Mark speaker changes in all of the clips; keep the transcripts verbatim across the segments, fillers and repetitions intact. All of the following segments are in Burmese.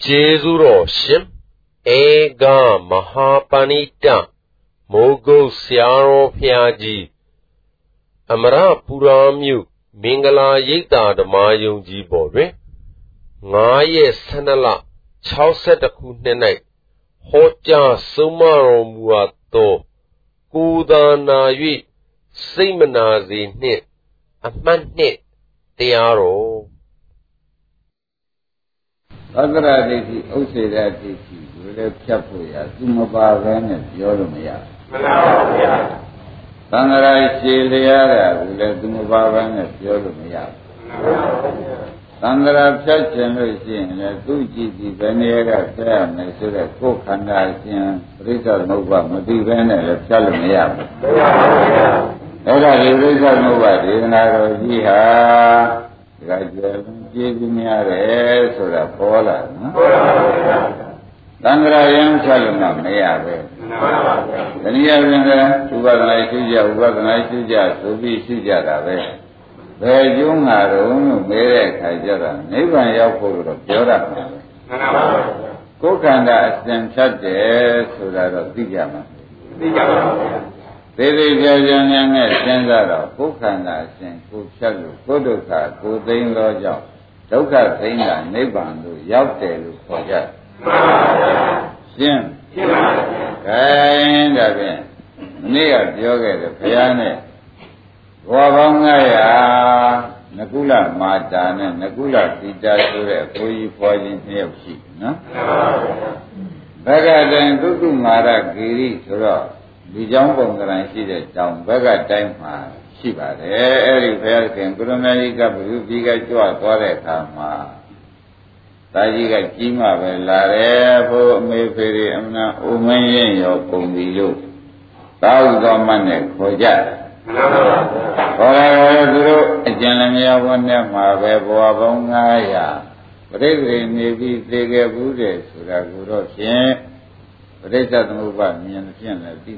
Speaker 1: Jezuro Shim Ega Mahapanita Mogo Siaro Piaji Amara Puramu Mingala Yita the Mayunji Bore Ngaye Sanala Chauset a Kunenai Hoja Sumaro Muato Kuda Nayi Simanazi Nit a man nit Tiaro
Speaker 2: Agara Diki, Oseda Diki, will have Chapuya, Sumaba and Yorumia. Sangara Shiliara, will have Sumaba and Yorumia. Sangara Church and Lucien, Tuji, Venera, Sam, Mesura, Kokanda, Rita Nova, Madivana, Chalamia. Era Rita Nova, Dinara, Jimia, Sura Pola, Tangra Chalana, Mayave. Then you have to go like Suja, who was nice Suja, to be Suja. Where you are own, Mere Kajara, never Yapo of Jora. Kokanda then shut the Sura Dijama. They were young and Sandara, Kokanda, and Kuchalu, Kodoka, Kodin Roja, Doka Zinga, Nebandu, Yaute, Koja. Sim, kind of it. Near Yoga, the Piane, Wabangaya, Nakula Matan, Nakula Tita, Pui Poison Hill Sheep, no? Baga then Gugu Mara Giri, Sura. The jump on the line, she said, down Baga time, Shiba, every fair can Gurumarica, Bubiga, Joa, Toreka, Tajiga, Jima, Lare, Mayferi, Amna, Umayan, your Pombilu, Thousand Manek, Koja. Or a Janamia one name, Mababongaya, but every maybe they get Buddha, Sura Guru, but they said, move by me and the Fian.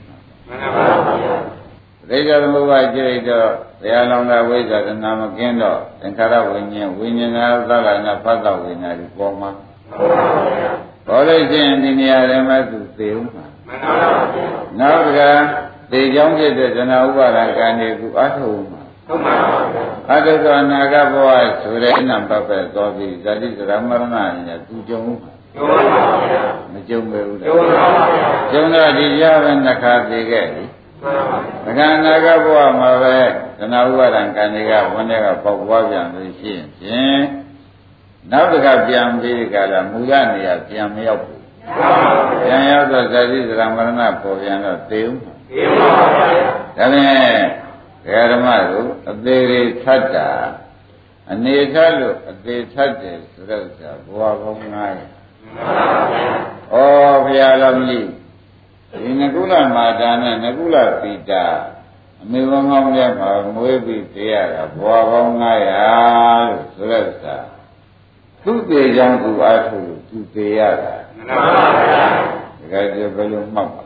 Speaker 2: They got a move by Jado, they are along that way that the Namakendo, and Karawinia, winning out that and a father winner, the former. All they say in the Arama to Film. Now, they young get the Nauba and go at home. Other than Nagabo, Suren and Papa Gobi, that is Ramarana and Tujum. Majumbu. Jonah did you have in the car they get? The Ganagabo, Mave, the Naua and Kaniga, one year of Pogwabian, the Shin. Now the Gabian Vigala, Mugani, Piamiopu. Yaya, that is Ramarana, Poviano, Tim. Then, Yaramaru, a very Tata, and Netalu, a very Tata, Surasa, Boavongai. Oh, Vialamli. In Nagula Madana, Nagula Pita, Mivamam, Muebi, Tia, Boavongai, Surasa. Two days young to Atu, two days. Gajabalum Mama.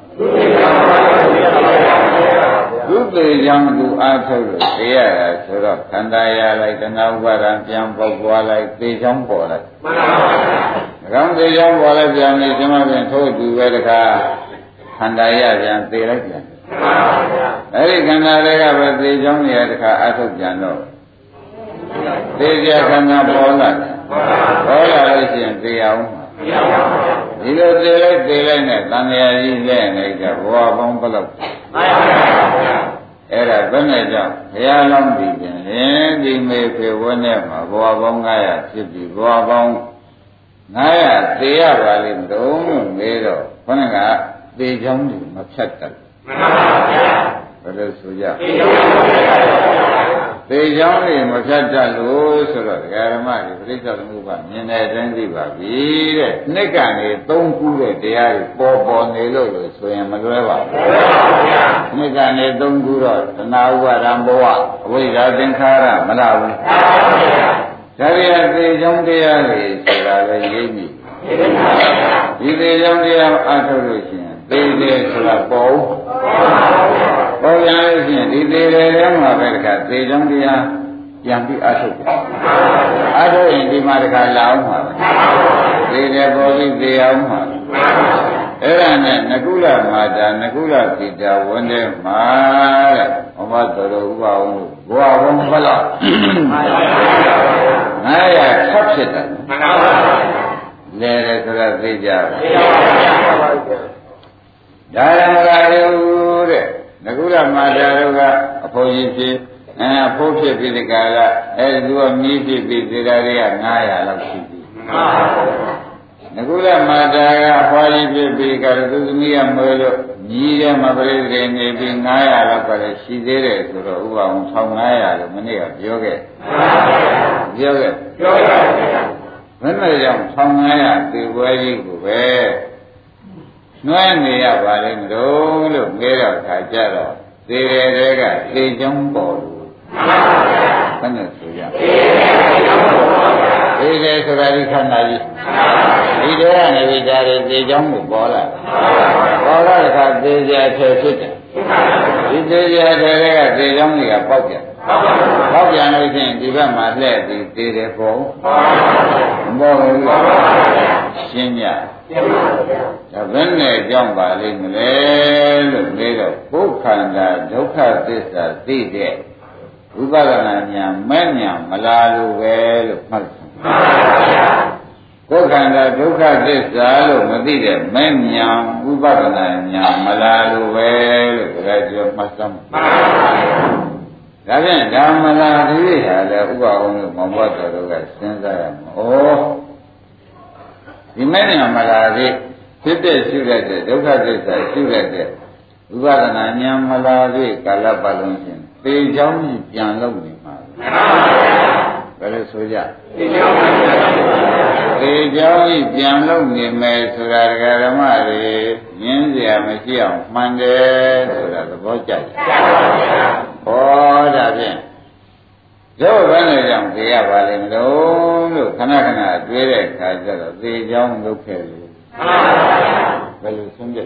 Speaker 2: Two days young to Atu, Tia, Sura, Kandaya, like the Nauba and Piampo, like the Jampo. Around the young Wallace and the Jamagan told you where the car Handaya and the Regan. Eric and I but the young Yadaka Atok Jano. They just cannot fall that. All are Asian, they are. You know, they like the land, and they are in there, like a war bomb. Era Beneja, Yalam Beacon, and they may pay one name, a war bomb, I should be war bomb. Naya, they are valid, the own Vero, Panaga, they jump in Machata. What else we have? They jump in Machata, Lose, or Yaramaki, Rita Muba, Nina, Zanzibar, Nika, don't cool it, they are four born Nelo, so I'm a driver. Nika, don't go out, and now Ramboa, we are in Kara, Malawi. Saria de Jondia, Sara Yemi. If they don't have adoration, they did Sara Paul. Oh, yeah, if they don't have America, they don't have ပြန်ပြီးအထုတ်တယ်အထုတ်ရင်ဒီမှာတခါလာအောင်ပါပဲသေတယ်ပေါ်ပြီးသေအောင်ပါအဲ့ဒါနဲ့နကုလမာတာနကုလပိတာဝန်တဲ့မှာတဲ့ဘုမတော်တော်ဥပအောင်လို့ဘဝဘုံဘလောက်ငါရဆပ်ဖြစ်တယ်မှန်ပါပါလဲတယ်ဆိုတာသိကြပါဒါရမလာရုပ်တဲ့နကုလမာတာတို့ကအဖို့ကြီးဖြစ်အဲအဖို့ဖြစ်ပြီးဒီကလာအဲဒီသူကမြည်ဖြစ်ပြီးသေတာတွေကငါးရာလောက်ရှိပြီမှန်ပါပါနကုလမာတာကအဖွားကြီးဖြစ်ပြီးကသူသမီးကမွေးလို့ညီးတဲ့မပရိသေနေပြီးငါးရာလောက်ကလည်းရှိသေးတယ်ဆိုတော့ဥပအောင်၁၅၀၀လို့မနေ့ကပြောခဲ့ပြောခဲ့ပြောခဲ့ဘယ်နဲ့ကြောင့်၁၅၀၀သေပွဲကြီးကိုပဲနှွှဲနေရပါလိမ့်မလို့လို့ပြောတော့ခါကြတော့သေတယ်တဲ့ကသေချောင်းပေါ်လို့ဘယ်နဲ့ဆိုရသေတယ်ဆိုတာဒီခန္ဓာကြီးဒီတည်းကနေပြီးဒါတွေသေချောင်းကိုပေါ်လာပေါ်လာတဲ့အခါသေကြထဲဖြစ်တယ်ဒီသေကြထဲကသေချောင်းတွေကပေါက်ပြန်ပေါက်ပြန်လို့ရှိရင်ဒီဘက်မှာလှည့်ပြီးသေတယ်ပေါ်မပေါ်ဘူးရှင်းကြဒါဘယ်နဲ့ကြောင့်ပါလိမ့်မလဲလို့ပြောတော့ကိုယ်ခန္ဓာဒုက္ခသစ္စာသိတဲ့ဝိပဿနာဉာဏ်မဲ့ဉာဏ်မလာလို့ပဲလို့မှတ်ကိုယ်ခန္ဓာဒုက္ခသစ္စာလို့မသိတဲ့မဲ့ဉာဏ်ဝိပဿနာဉာဏ်မလာလို့ပဲလို့ဒါကြပြောမှတ်စမ်းဒါဖြင့်ဓမ္မလာတိဟာလည်းဥပအောင်လို့မောင်ဘတ်တော်တို့ကစဉ်းစားရမှာဩဒီမဲ့ဉာဏ်မလာသေးဖြစ်တဲ့ရှုရတဲ့ဒုက္ခသစ္စာရှုရတဲ့ဝိပဿနာဉာဏ်မလာသေးကာလပတ်လုံးရှင်သေချောင်းကြီးပြန်လုပ်နေမှာဘယ်လိုဆိုကြသေချောင်းကြီးပြန်လုပ်နေမယ်ဆိုတာဓမ္မတွေရင်းเสียမရှိအောင်မှန်တယ်ဆိုတာသဘောကျတယ်ဟောဒါဖြင့်ရုပ်ဘယ်နဲ့ကြောင့်သိရပါလိမ့်မလို့လို့ခဏခဏတွေးတဲ့အခါကျတော့သေချောင်းလုပ်ခဲ့လို့ဘယ်လိုဆုံးဖြတ်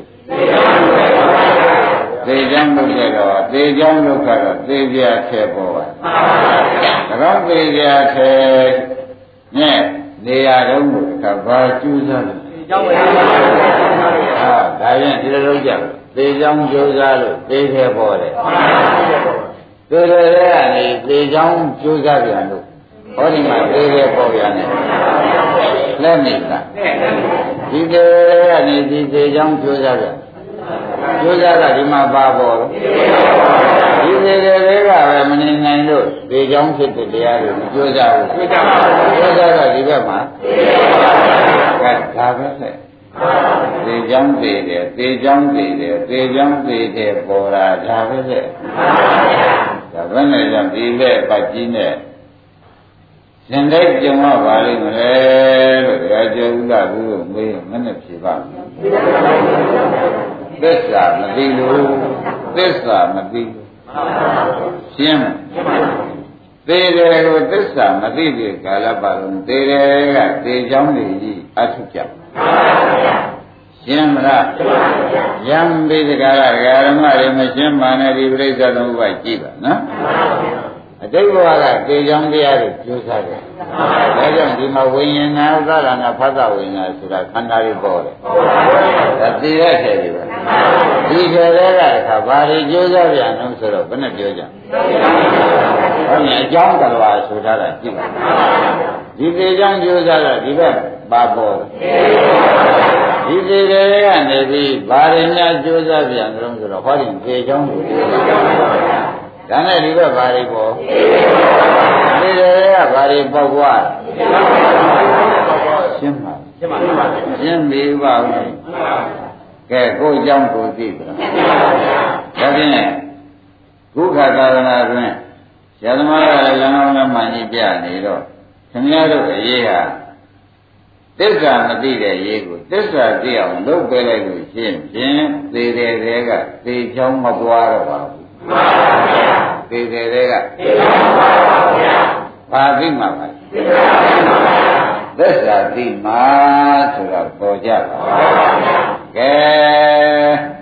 Speaker 2: သေချောင်းလုပ်ခဲ့တော့သေချောင်းလုပ်ခဲ့တော့သေပြာထဲပေါ်ပါဒါတော့သေပြာထဲနဲ့နေရာတုံးကိုကဘာကျူးစားလို့သေချောင်းပဲဟာဒါရင်ဒီလိုလုပ်ကြသေချောင်းကျူးစားလို့သေထဲပေါ်တယ်သေထဲကနေသေချောင်းကျူးစားပြန်လို့ဟောဒီမှာသေထဲပေါ်ပြန်တယ်လက်နေတာဒီသေးကနေဒီသေးချောင်းကျိုးစားတယ်ကျိုးစားတာဒီမှာပါပေါ်လို့ဒီသေးတွေကပဲမနေနိုင်လို့သေချောင်းဖြစ်တဲ့တရားတွေမကျိုးစားဘူးကျိုးစားတော့ဒီဘက်မှာကဲဒါပဲလေသေချောင်းသေတယ်သေချောင်းသေတယ်သေချောင်းသေတယ်ပေါ်လာဒါပဲလေဒါပဲနဲ့ကြောင့်ဒီလက်ပတ်ကြီးနဲ့ရှင်တဲ့ကြုံရပါလိမ့်မလဲလို့တရားကျော်ဥဒ္ဒဘူးကိုမေးရင်မနဲ့ဖြေပါဘူးသစ္စာမသိလို့သစ္စာမသိလို့ရှင်းမသေတယ်ကိုသစ္စာမသိတဲ့ကာလပတ်လုံးသေတယ်ကသေချောင်းတွေကြီးအထုကြရှင်းမလားယံပိဒကာရဓမ္မတွေမရှင်းမှန်တဲ့ဒီပြိဿသုံးပါးကြည့်ပါနော်အတိတ်ဘဝကသေချောင်းတရားတွေကျိုးစားတယ်။ဒါကြောင့်ဒီမှာဝိညာဏဥပါဒနာဖသဝိညာဏဆိုတာခန္ဓာတွေပေါ်တယ်။ဒါသိရတဲ့တွေပဲ။ဒီခေတ်ကတည်းကဘာတွေကျိုးစားပြန်လို့ဆိုတော့ဘယ်နဲ့ပြောကြ။ဟုတ်ပြီအကြောင်းတရားဆိုထားတာကြည့်ပါ။ဒီသေချောင်းကျိုးစားတာဒီဘက်ပါပေါ်တယ်။ဒီသေတွေကနေပြီးဘာတွေများကျိုးစားပြန်လို့ဆိုတော့ဟောဒီသေချောင်းကိုဒါနဲ့ဒီဘက်ဘာတွေပေါ်ဒီတွေကဘာတွေပေါက်သွားရှင်းပါရှင်းပါရှင်းပြီပါဦးကဲကိုယ်ကြောင့်ကိုသိပြီဒါဖြင့်ခုခါသာသနာတွင်ဆရာသမားကလည်းလမ်းအောင်လမ်းမှန်ကြီးပြနေတော့ခင်ဗျားတို့အရေးဟာသစ္စာမသိတဲ့ရေးကိုသစ္စာသိအောင်လုပ်ပေးလိုက်လို့ရှင်းဖြင့်သေတဲ့တွေကသေချောင်းမပွားတော့ပါဘူးမှန်ပါဗျာသေတယ်တွေကသေပါပါဗျာဘာသိမှာပါသစ္စာသိမှာဆိုတော့ပေါ်ကြပါကဲ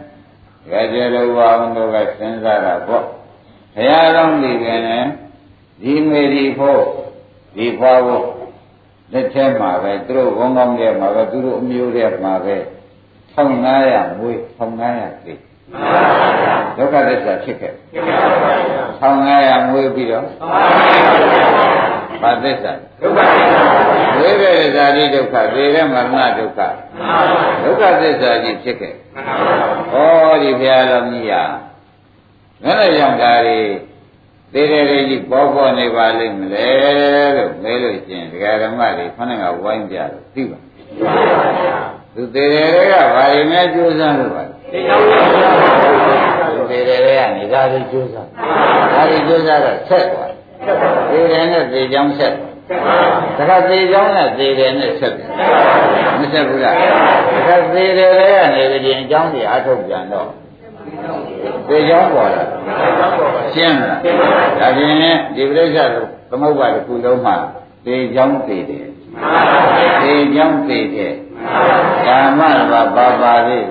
Speaker 2: ကဲကြလို့ဘာလို့ကစဉ်းစားတာပေါ့ဘုရားတော်ဒီကနေ့ဒီမေဒီဖို့ဒီဖွားဖို့လက်ထဲမှာပဲသူတို့ဝန်းကောင်းထဲမှာပဲသူတို့အမျိုးထဲမှာပဲတစ်ထောင်ငါးရာမွေးတစ်ထောင်ငါးရာသိဒုက္ခသစ္စာဖြစ်ခဲ့တစ်ထောင်ငါးရာမွေးပြီးတော့ဘာသစ္စာဒုက္ခသစ္စာဝိရဒဇာတိဒုက္ခသေရမရဏဒုက္ခဒုက္ခသစ္စာကြီးဖြစ်ခဲ့ဟောဒီဘုရားတော်ကြီးဟာငါလည်းရောက်တာလေသေးတယ်လေးကြီးပေါ်ပေါ်နေပါလိမ့်မလဲလို့မဲလို့ရှင်ဒကာဓမ္မတွေခொနဲ့ကဝိုင်းကြလို့သိပါသူသေးတယ်တွေကဘာတွေမဲ့ကြိုးစားလို့ပါသိကြောင်းသူသေးတယ်တွေကနေဒါတွေကြိုးစားဒါတွေကြိုးစားတော့ဆက်သွားသေးတယ်နဲ့သေကြောင်းဆက်ဒါကသေကြောင်းနဲ့သေတယ်နဲ့ဆက်တယ်မဆက်ဘူးလားဒါကသေတယ်တွေကနေပြင်အကြောင်းတွေအထုတ်ပြန်တော့သေကြောင်းပေါ်လာရှင်းလားဒါဖြင့်ဒီပြိဿတို့သမုပ္ပါဒ်ကုလုံးမှာသေကြောင်းသေတယ်သေကြောင်းသေတယ်ကာမဘာပါပါလေး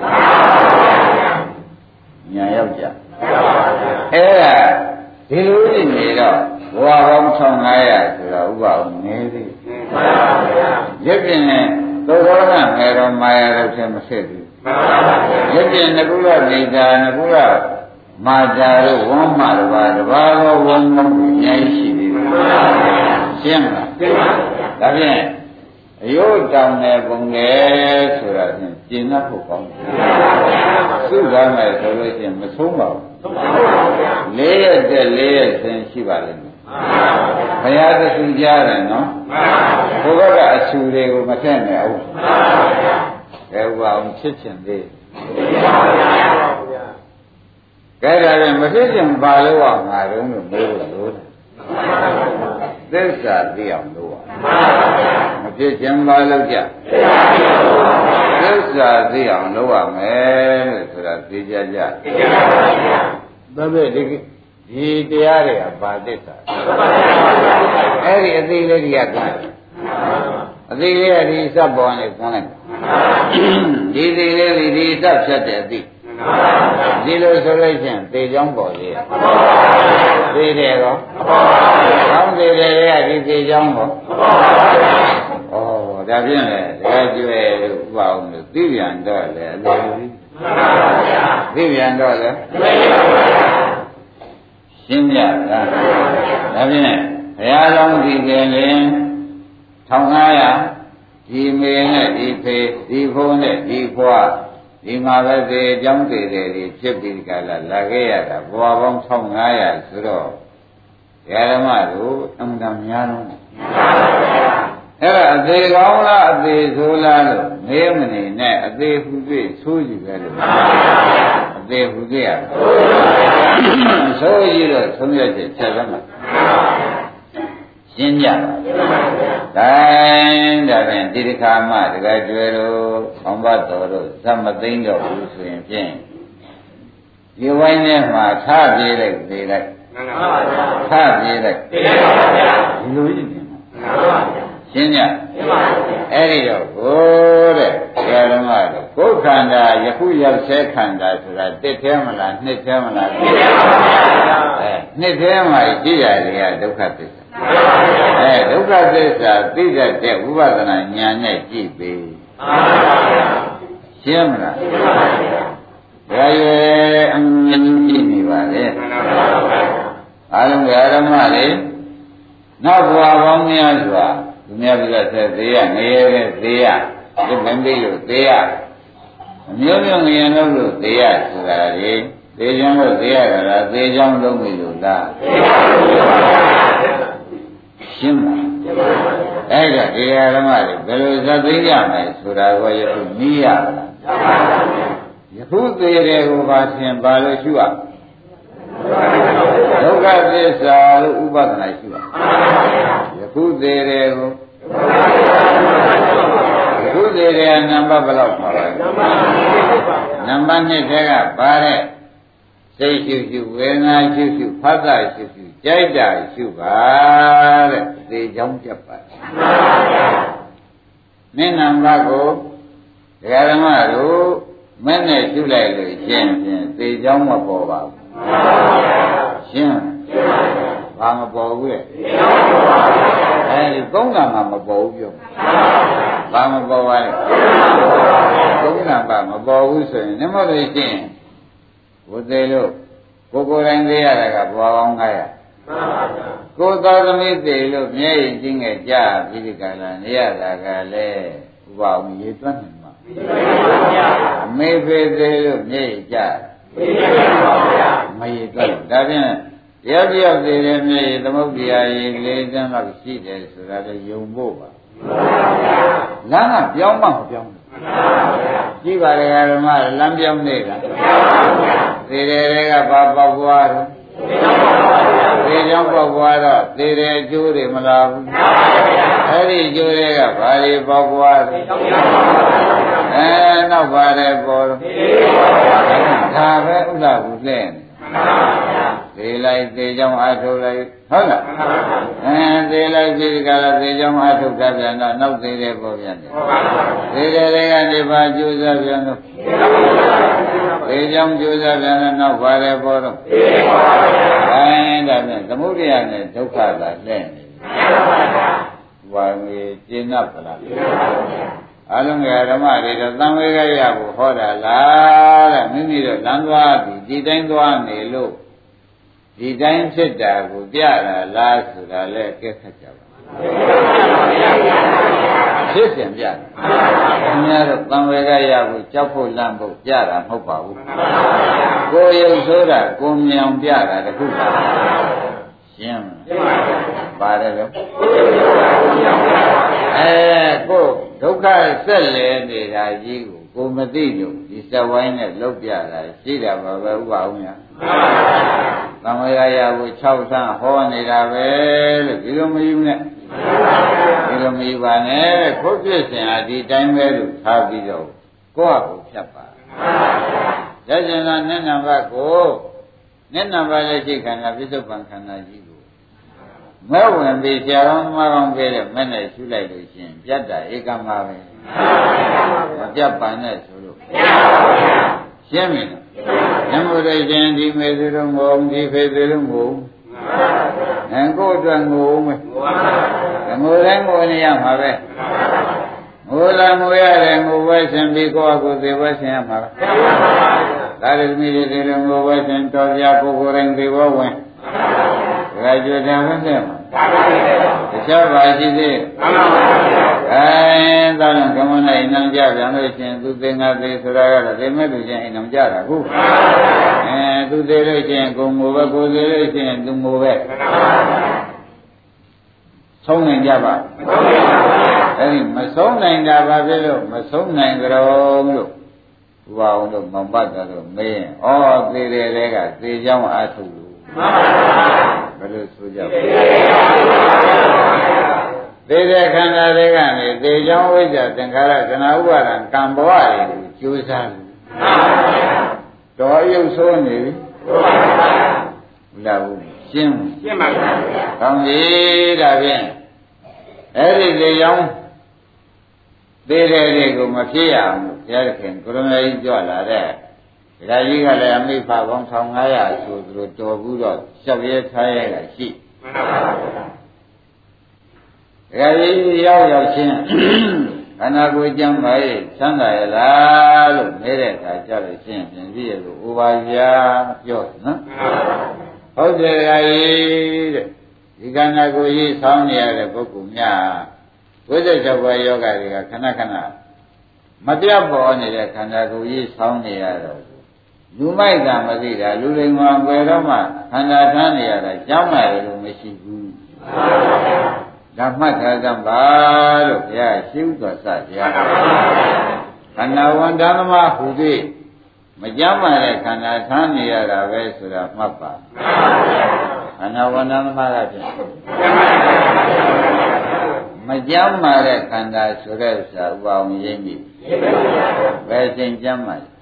Speaker 2: ညာရောက်ကြအဲ့ဒါဒီလိုနေနေတော့ဘဝပေါင်းတစ်ငါးရာဆိုတော့ဥပအောင်နေသေးရုပ်ပြင်နဲ့သောသောကငယ်တော်မာယာတော့ဖြစ်မဖြစ်ဘူးရုပ်ပြင်ငကုလနေတာငကုလမာတာတို့ဝမ်းမာတပါးတပါးသောဝမ်းကောင်းအများကြီးရှိသေးတယ်ရှင်းလားရှင်းပါဒါဖြင့်အယုတ်တောင်တဲ့ပုံလေဆိုတာဖြင့်ကျင့်တတ်ဖို့ကောင်းတယ်သုဒ္ဓမယ်ဆိုလို့ရှိရင်မဆုံးပါဘူးလေးရက်တည်းလေးရက်ဆင်းရှိပါလိမ့်မယ်ဘုရားသခင်ကြားတယ်နော်ဘုရားကအဆူတွေကိုမထည့်နဲ့ဟုတ်ကဲဥပအောင်ဖြစ်ချင်သေးကဲဒါလည်းမဖြစ်ချင်ပါလို့ကငါတို့လို့မေးလို့လို့သစ္စာသိအောင်လို့မဖြစ်ချင်ပါလို့ကြသစ္စာသိအောင်လုပ်ရမယ်လို့ဆိုတာသိကြကြဒါပဲဒီဒီတရားတွေကဘာသစ္စာအဲ့ဒီအသေးလေးတွေကကအသေးလေးကဒီစပ်ပေါ်နေကွန်းလိုက်ဒီသေးလေးဒီဒီစပ်ဖြတ်တဲ့အသေးဒီလိုဆိုလို့ရှိရင်သေချောင်းပေါ်သေးသေတယ်ကောကောင်းသေးတယ်ကဒီသေချောင်းပေါ်ဩဒါဖြင့်လေတရားကျွဲလို့ဥပအောင်လို့သိပြန်တော့လေအလိုသိပြန်တော့လေရှင်းပြတာဒါဖြင့်ဘုရားလုံးဒီကလေးတစ်ထောင်ငါးရာဒီမေနဲ့ဒီဖေဒီဖုန်းနဲ့ဒီဖွားဒီမှာပဲသေအကြောင်းသေးတယ်ဒီဖြစ်ပြီးကြလာလာခဲ့ရတာဘဝပေါင်းတစ်ထောင်ငါးရာဆိုတော့ဓမ္မတို့အမှန်တမ်းများတော့အဲ့ဒါအသေးကောင်းလားအသေးဆိုးလားလို့မေးမနေနဲ့အသေးဟူ၍ဆိုးကြည့်ပဲလို့အသေးဟူကြရဆိုးကြည့်တော့ဆုံးရချက်ချက်သမှာရှင်းကြပါတိုင်းဒါဖြင့်ဒီတစ်ခါမှတကယ်ကျွဲတို့အောင်ဘတော်တို့သမသိမ့်တော့ဘူးဆိုရင်ဖြင့်ဒီဝိုင်းထဲမှာထားပြေးလိုက်ပြေးလိုက်ထားပြေးလိုက်ပြေးလိုက်ပါဗျာဒီလိုကြီးနေမှာရှင်းကြအဲ့ဒီတော့ကိုတဲ့ဆရာတော်ကတော့ကိုယ်ခန္ဓာယခုရောက်ဆဲခန္ဓာဆိုတာတစ်ထဲမလားနှစ်ထဲမလားနှစ်ထဲပါဗျာအဲနှစ်ထဲမှာရှိရတယ်ကဒုက္ခသစ္စာအဲဒုက္ခသစ္စာသိတတ်တဲ့ဝိပဿနာဉာဏ်နဲ့ကြည့်ပြီရှင်းမလားရှင်းပါဗျာဒါရဲ့အမြင်ကြည့်နေပါလေအားလုံးဓမ္မတွေနောက်ဘဝပေါင်းများစွာသူများပြတ်တဲ့သေးရငရဲတဲ့သေးရဒီမင်းသေးလို့သေးရအမျိုးမျိုးငရဲလို့လို့သေးရဆိုတာလေသေချမ်းလို့သေးရတာလားသေချမ်းလုံးပြီလို့လားရှင်းပါအဲ့ဒါဒီဓမ္မတွေဘယ်လိုသတ်သိကြမယ်ဆိုတာကိုယခုနီးရလားယခုသေးတယ်ကိုပါသင်ပါလို့ရှိရဒုက္ခသစ္စာလို့ဥပဒနာရှိပါယခုသေးတယ်ကိုယခုသေးတယ်နံပါတ်ဘယ်လောက်ပါလဲနံပါတ်နှစ်ထဲကပါတဲ့စိတ်ရှုရှုဝေဒနာရှုရှုဖတ်တာရှုရှုကြိုက်တာရှုပါတဲ့သေချောင်းပြတ်ပါမင်းနံပါတ်ကိုဒကာဓမ္မတို့မင်းနဲ့ရှုလိုက်လို့ရှင်းဖြင့်သေချောင်းမပေါ်ပါဘူးရှင်းဘာမပေါ်ဘူးလေအဲဒီသုံးကံမှာမပေါ်ဘူးပြောဘာမပေါ်ပါလဲသုံးကံပါမပေါ်ဘူးဆိုရင်နမလို့ရှိရင်ဘုသေးလို့ကိုယ်ကိုယ်တိုင်သိရတာကဘွားကောင်းငါးရကိုယ်သားသမီးသိလို့မျက်ရည်ချင်းငယ်ကြာပြီးဒီကလာနေရတာကလည်းဥပအောင်ရေသွန်းနေမှာအမေဖေသေးလို့မျက်ရည်ကြာမရေသွန်းဒါဖြင့်တရားပြောက်သေးတဲ့မျက်ရည်သမုဒ္ဒရာရေလေးစမ်းတော့ရှိတယ်ဆိုတာလည်းယုံဖို့ပါလမ်းကပြောင်းမှမပြောင်းဘူးကြည့်ပါလေဓမ္မလမ်းပြောင်းနေတာသေတယ်တွေကဘာပေါက်သွားတော့သေကြောင့်ပေါက်သွားတော့သေတယ်အကျိုးတွေမလာဘူးအဲ့ဒီအကျိုးတွေကဘာတွေပေါက်သွားတော့အဲနောက်ပါတယ်ပေါ်တော့ဒါပဲဥဒ္ဒဘူးလဲသေလိုက်သေကြောင့်အထုတ်လိုက်ဟုတ်လားအဲသေလိုက်ဒီကလာသေကြောင့်အထုတ်တာပြန်တော့နောက်သေတယ်ပေါ်ပြန်တယ်သေတယ်တွေကနေပါကျိုးစားပြန်တော့သေကြောင့်ကျိုးစားပြန်တော့နောက်ပါတယ်ပေါ်တော့အဲဒါနဲ့သမုဒိယနဲ့ဒုက္ခသာလဲနေဝါငေကျင့်납ပလားအလုံးကဓမ္မတွေတော့သံဝေကရဖို့ဟောတာလားတဲ့မိမိတို့လမ်းသွားပြီးဒီတိုင်းသွားနေလို့ဒီတိုင်းဖြစ်တာကိုပြတာလားဆိုတာလဲကဲခတ်ကြပါဖြစ်ပြန်ပြတယ်ခင်ဗျားတို့သံဝေကရဖို့ကြောက်ဖို့လန့်ဖို့ပြတာမဟုတ်ပါဘူးကိုယ်ရုပ်ဆိုးတာကိုမြောင်ပြတာတခုပါရှင်းပါတယ်လို့အဲကိုဒုက္ခဆက်လဲနေတာကြီးကိုကိုမသိလို့ဒီစက်ဝိုင်းနဲ့လုတ်ပြတာရှိတာပါပဲဥပအောင်များသံဝေကရကို၆ဆန်းဟောနေတာပဲလို့ဒီလိုမယူနဲ့ဒီလိုမယူပါနဲ့ခုတ်ပြစ်စင်ဟာဒီတိုင်းပဲလို့ထားပြီးတော့ကိုယ့်ဟာကိုဖြတ်ပါရကျင်သာနဲ့နံပါတ်ကိုနဲ့နံပါတ်လည်းရှိခန္ဓာပြစ္ဆုတ်ပံခန္ဓာကြီးကိုမဲ့ဝင်ပြီးဆရာတော်မကောင်းပြတဲ့မဲ့နဲ့ရှုလိုက်လို့ရှိရင်ပြတ်တာဧကမပဲမပြတ်ပါနဲ့ဆိုလို့ရှင်းပြီလားနမရိရှင်ဒီမေသူတို့ငုံဒီဖေသူတို့ငုံငန်ကိုအတွက်ငုံမယ်ငိုတိုင်းငိုနေရမှာပဲငိုလာငိုရတယ်ငိုဝဲရှင်ပြီးကိုယ့်အကိုသေဝဲရှင်ရမှာဒါရသမီးတွေဒီလိုငိုဝဲရှင်တော်ပြကိုယ်ကိုယ်တိုင်သေဝဝင်ဒါကြွတယ်မနဲ့မှာတခြားပါရှိသေးအဲဒါကြောင့်ကမ္မနိုင်နံကြပြန်လို့ရှင်သူသင်္ဃသေးဆိုတာကတော့ဒီမဲ့သူချင်းအိမ်အောင်ကြတာခုအဲသူသေးလို့ရှင်ကိုငိုပဲကိုသေးလို့ရှင်သူငိုပဲဆုံးနိုင်ကြပါအဲဒီမဆုံးနိုင်တာဘာဖြစ်လို့မဆုံးနိုင်ကြတော့လို့ဘုရားအောင်တို့မောင်ပတ်တာတို့မေးရင်ဩသေတယ်လေကသေကြောင်းအားထုတ်လို့ဘယ်လိုဆိုကြပါသေတဲ့ခန္ဓာတွေကနေသေကြောင်းဝိဇ္ဇာသင်္ခါရခဏဥပါဒံကံဘဝတွေကိုကျိုးစားတယ်တော်ရုပ်ဆိုးနေပြီလာဘူးရှင်းရှင်းပါဗျာ။ကောင်းပြီဒါဖြင့်အဲ့ဒီလေကြောင်းသေးတဲ့တွေကိုမဖြစ်ရအောင်ဘုရားခင်ကိုရမကြီးကြွလာတဲ့ဒါကြီးကလည်းအမိဖပေါင်း၁၅၀၀ဆိုသူတို့တော်ဘူးတော့ရှောက်ရဲထားရဲကရှိမှန်ပါဗျာ။ဒါကြီးရောက်ရောက်ချင်းခန္ဓာကိုယ်ကြမ်းပါရဲ့ချမ်းသာရလားလို့မေးတဲ့အခါကျတော့ရှင်းပြန်ပြီးရလို့ဥပါဗျာပြောနော်မှန်ပါဗျာဟုတ်တယ်ရာကြီးတဲ့ဒီခန္ဓာကိုယ်ကြီးဆောင်းနေရတဲ့ပုဂ္ဂိုလ်များဝိသေ၆ပါးယောဂတွေကခဏခဏမပြတ်ပေါ်နေတဲ့ခန္ဓာကိုယ်ကြီးဆောင်းနေရတော့လူမိုက်တာမသိတာလူလိမ္မာဘယ်တော့မှခန္ဓာထမ်းနေရတာကြောင်းရတယ်လို့မရှိဘူးဒါမှတ်ထားကြပါလို့ဘုရားရှိဥတော်စတရားခန္ဓာဝန်ဓမ္မဟူသည်မကြမ်းပါတဲ့ခန္ဓာထမ်းနေရတာပဲဆိုတာမှတ်ပါခန္ဓာဝန္ဒသမကဖြင့်မကြမ်းပါတဲ့ခန္ဓာဆိုတဲ့ဥစ္စာဥပအောင်ရင်းပြီဘယ်ချိန်ကြမ်းပါလဲ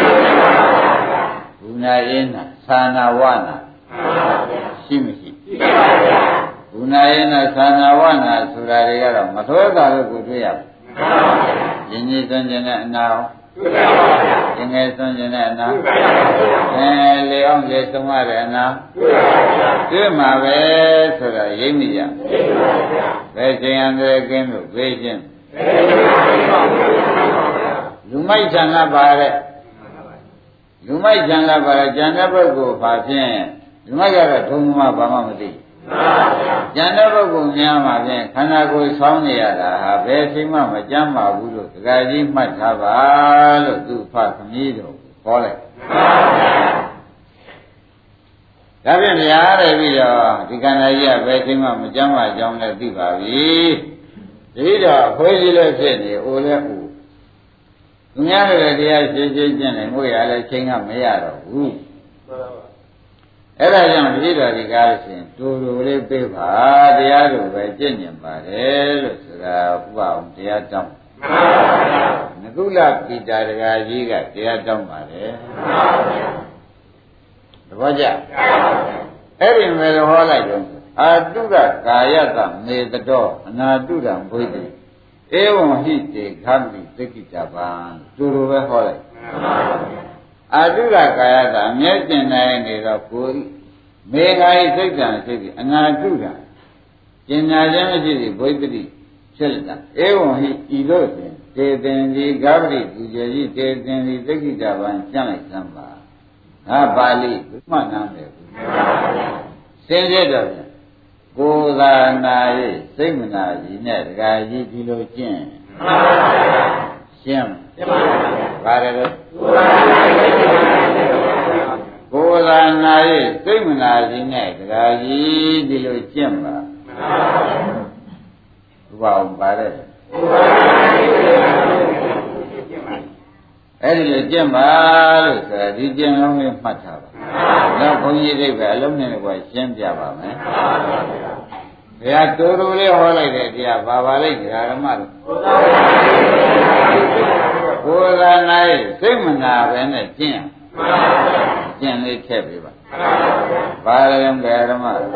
Speaker 2: ဘုနာရင်းနာသာနာဝနာရှိမရှိဘုနာရင်းနာသာနာဝနာဆိုတာတွေကတော့မသွဲတာလို့ကိုတွေ့ရပါဘူးရင်းကြီးသွင်းခြင်းနဲ့အနာသင်္ကေဆွမ်းခြင်းတဲ့အနာအဲလေအောင်လေသုံးရတဲ့အနာတွေ့မှာပဲဆိုတာရိပ်မိရဘယ်ချိန်ရန်တွေကင်းလို့ပြေးခြင်းလူမိုက်ဆံလာပါတဲ့လူမိုက်ဆံလာပါတဲ့ဉာဏ်တဲ့ပုဂ္ဂိုလ်ဘာဖြင့်လူမိုက်ကတော့ဒုံမဘာမှမသိဉာဏ်တဲ့ပုဂ္ဂိုလ်များမှာဖြင့်ခန္ဓာကိုယ်ဆောင်းနေရတာဟာဘယ်ချိန်မှမကြမ်းပါဘူးလို့ဒကာကြီးမှတ်ထားပါလို့သူ့ဖသမီးတော်ခေါ်လိုက်ဒါဖြင့်များတယ်ပြီးတော့ဒီခန္ဓာကြီးကဘယ်ချိန်မှမကြမ်းပါကြောင်းလည်းသိပါပြီဒီတော့အခွေးကြီးလည်းဖြစ်နေအိုလည်းအိုသူများလည်းတရားရှင်းရှင်းကျင့်နေငွေရလည်းချိန်ကမရတော့ဘူးအဲ့ဒါကြောင့်ဒီတော်ဒီကားလို့ရှိရင်တူတူလေးပြေးပါတရားတို့ပဲကျင့်ညင်ပါတယ်လို့ဆိုတာဥပအောင်တရားတောင်းမှန်ပါဗျာငကုလပိတာတကာကြီးကတရားတောင်းပါတယ်မှန်ပါဗျာသဘောကျအဲ့ဒီမဲ့ဟောလိုက်တော့အာတုရကာယတမေတတော်အနာတုရံဘုဒ္ဓေဧဝံဟိတေခန္တိသက္ကိတပံတူတူပဲဟောလိုက်မှန်ပါဗျာအာတုရကာယတအမြဲကျင်နိုင်နေတော့ကိုယ်မေဃာဤစိတ်တံစိတ်ဒီအနာတုရံကျင်ညာခြင်းမရှိသည့်ဘုဒ္ဓတိဖြစ်လက်တာဧဝံဟိဤလို့ဖြင့်တေသင်္ဒီဂဗရိပူဇေကြီးတေသင်္ဒီသက္ကိတပံကျမ်းလိုက်စမ်းပါငါပါဠိဘုမနာမယ်ဘူးမှန်ပါဗျာစင်ကြတော့ကိုယ်သာနာ၏စိတ်မနာကြီးနဲ့တခါကြီးဒီလိုကျင့်မှန်ပါဗျာရှင်းရှင်းပါဗျာပါတယ်လို့ကိုယ်သာနာ၏စိတ်မနာကြီးနဲ့တခါကြီးဒီလိုကျင့်ပါမှန်ပါဗျာဘုရားအောင်ပါတယ်အဲ့ဒီလိုကျင့်ပါလို့ဆိုတာဒီကျင့်လုံးလေးမှတ်ထားပါနောက်ဘုန်းကြီးတွေပဲအလုံးနဲ့ကွာရှင်းပြပါမယ်ဘုရားတူတူလေးဟောလိုက်တဲ့တရားဘာပါလိမ့်ဓမ္မတို့ကိုယ်သာနိုင်စိတ်မနာပဲနဲ့ကျင့်ကျင့်လေးထည့်ပေးပါဘာလဲဓမ္မတို့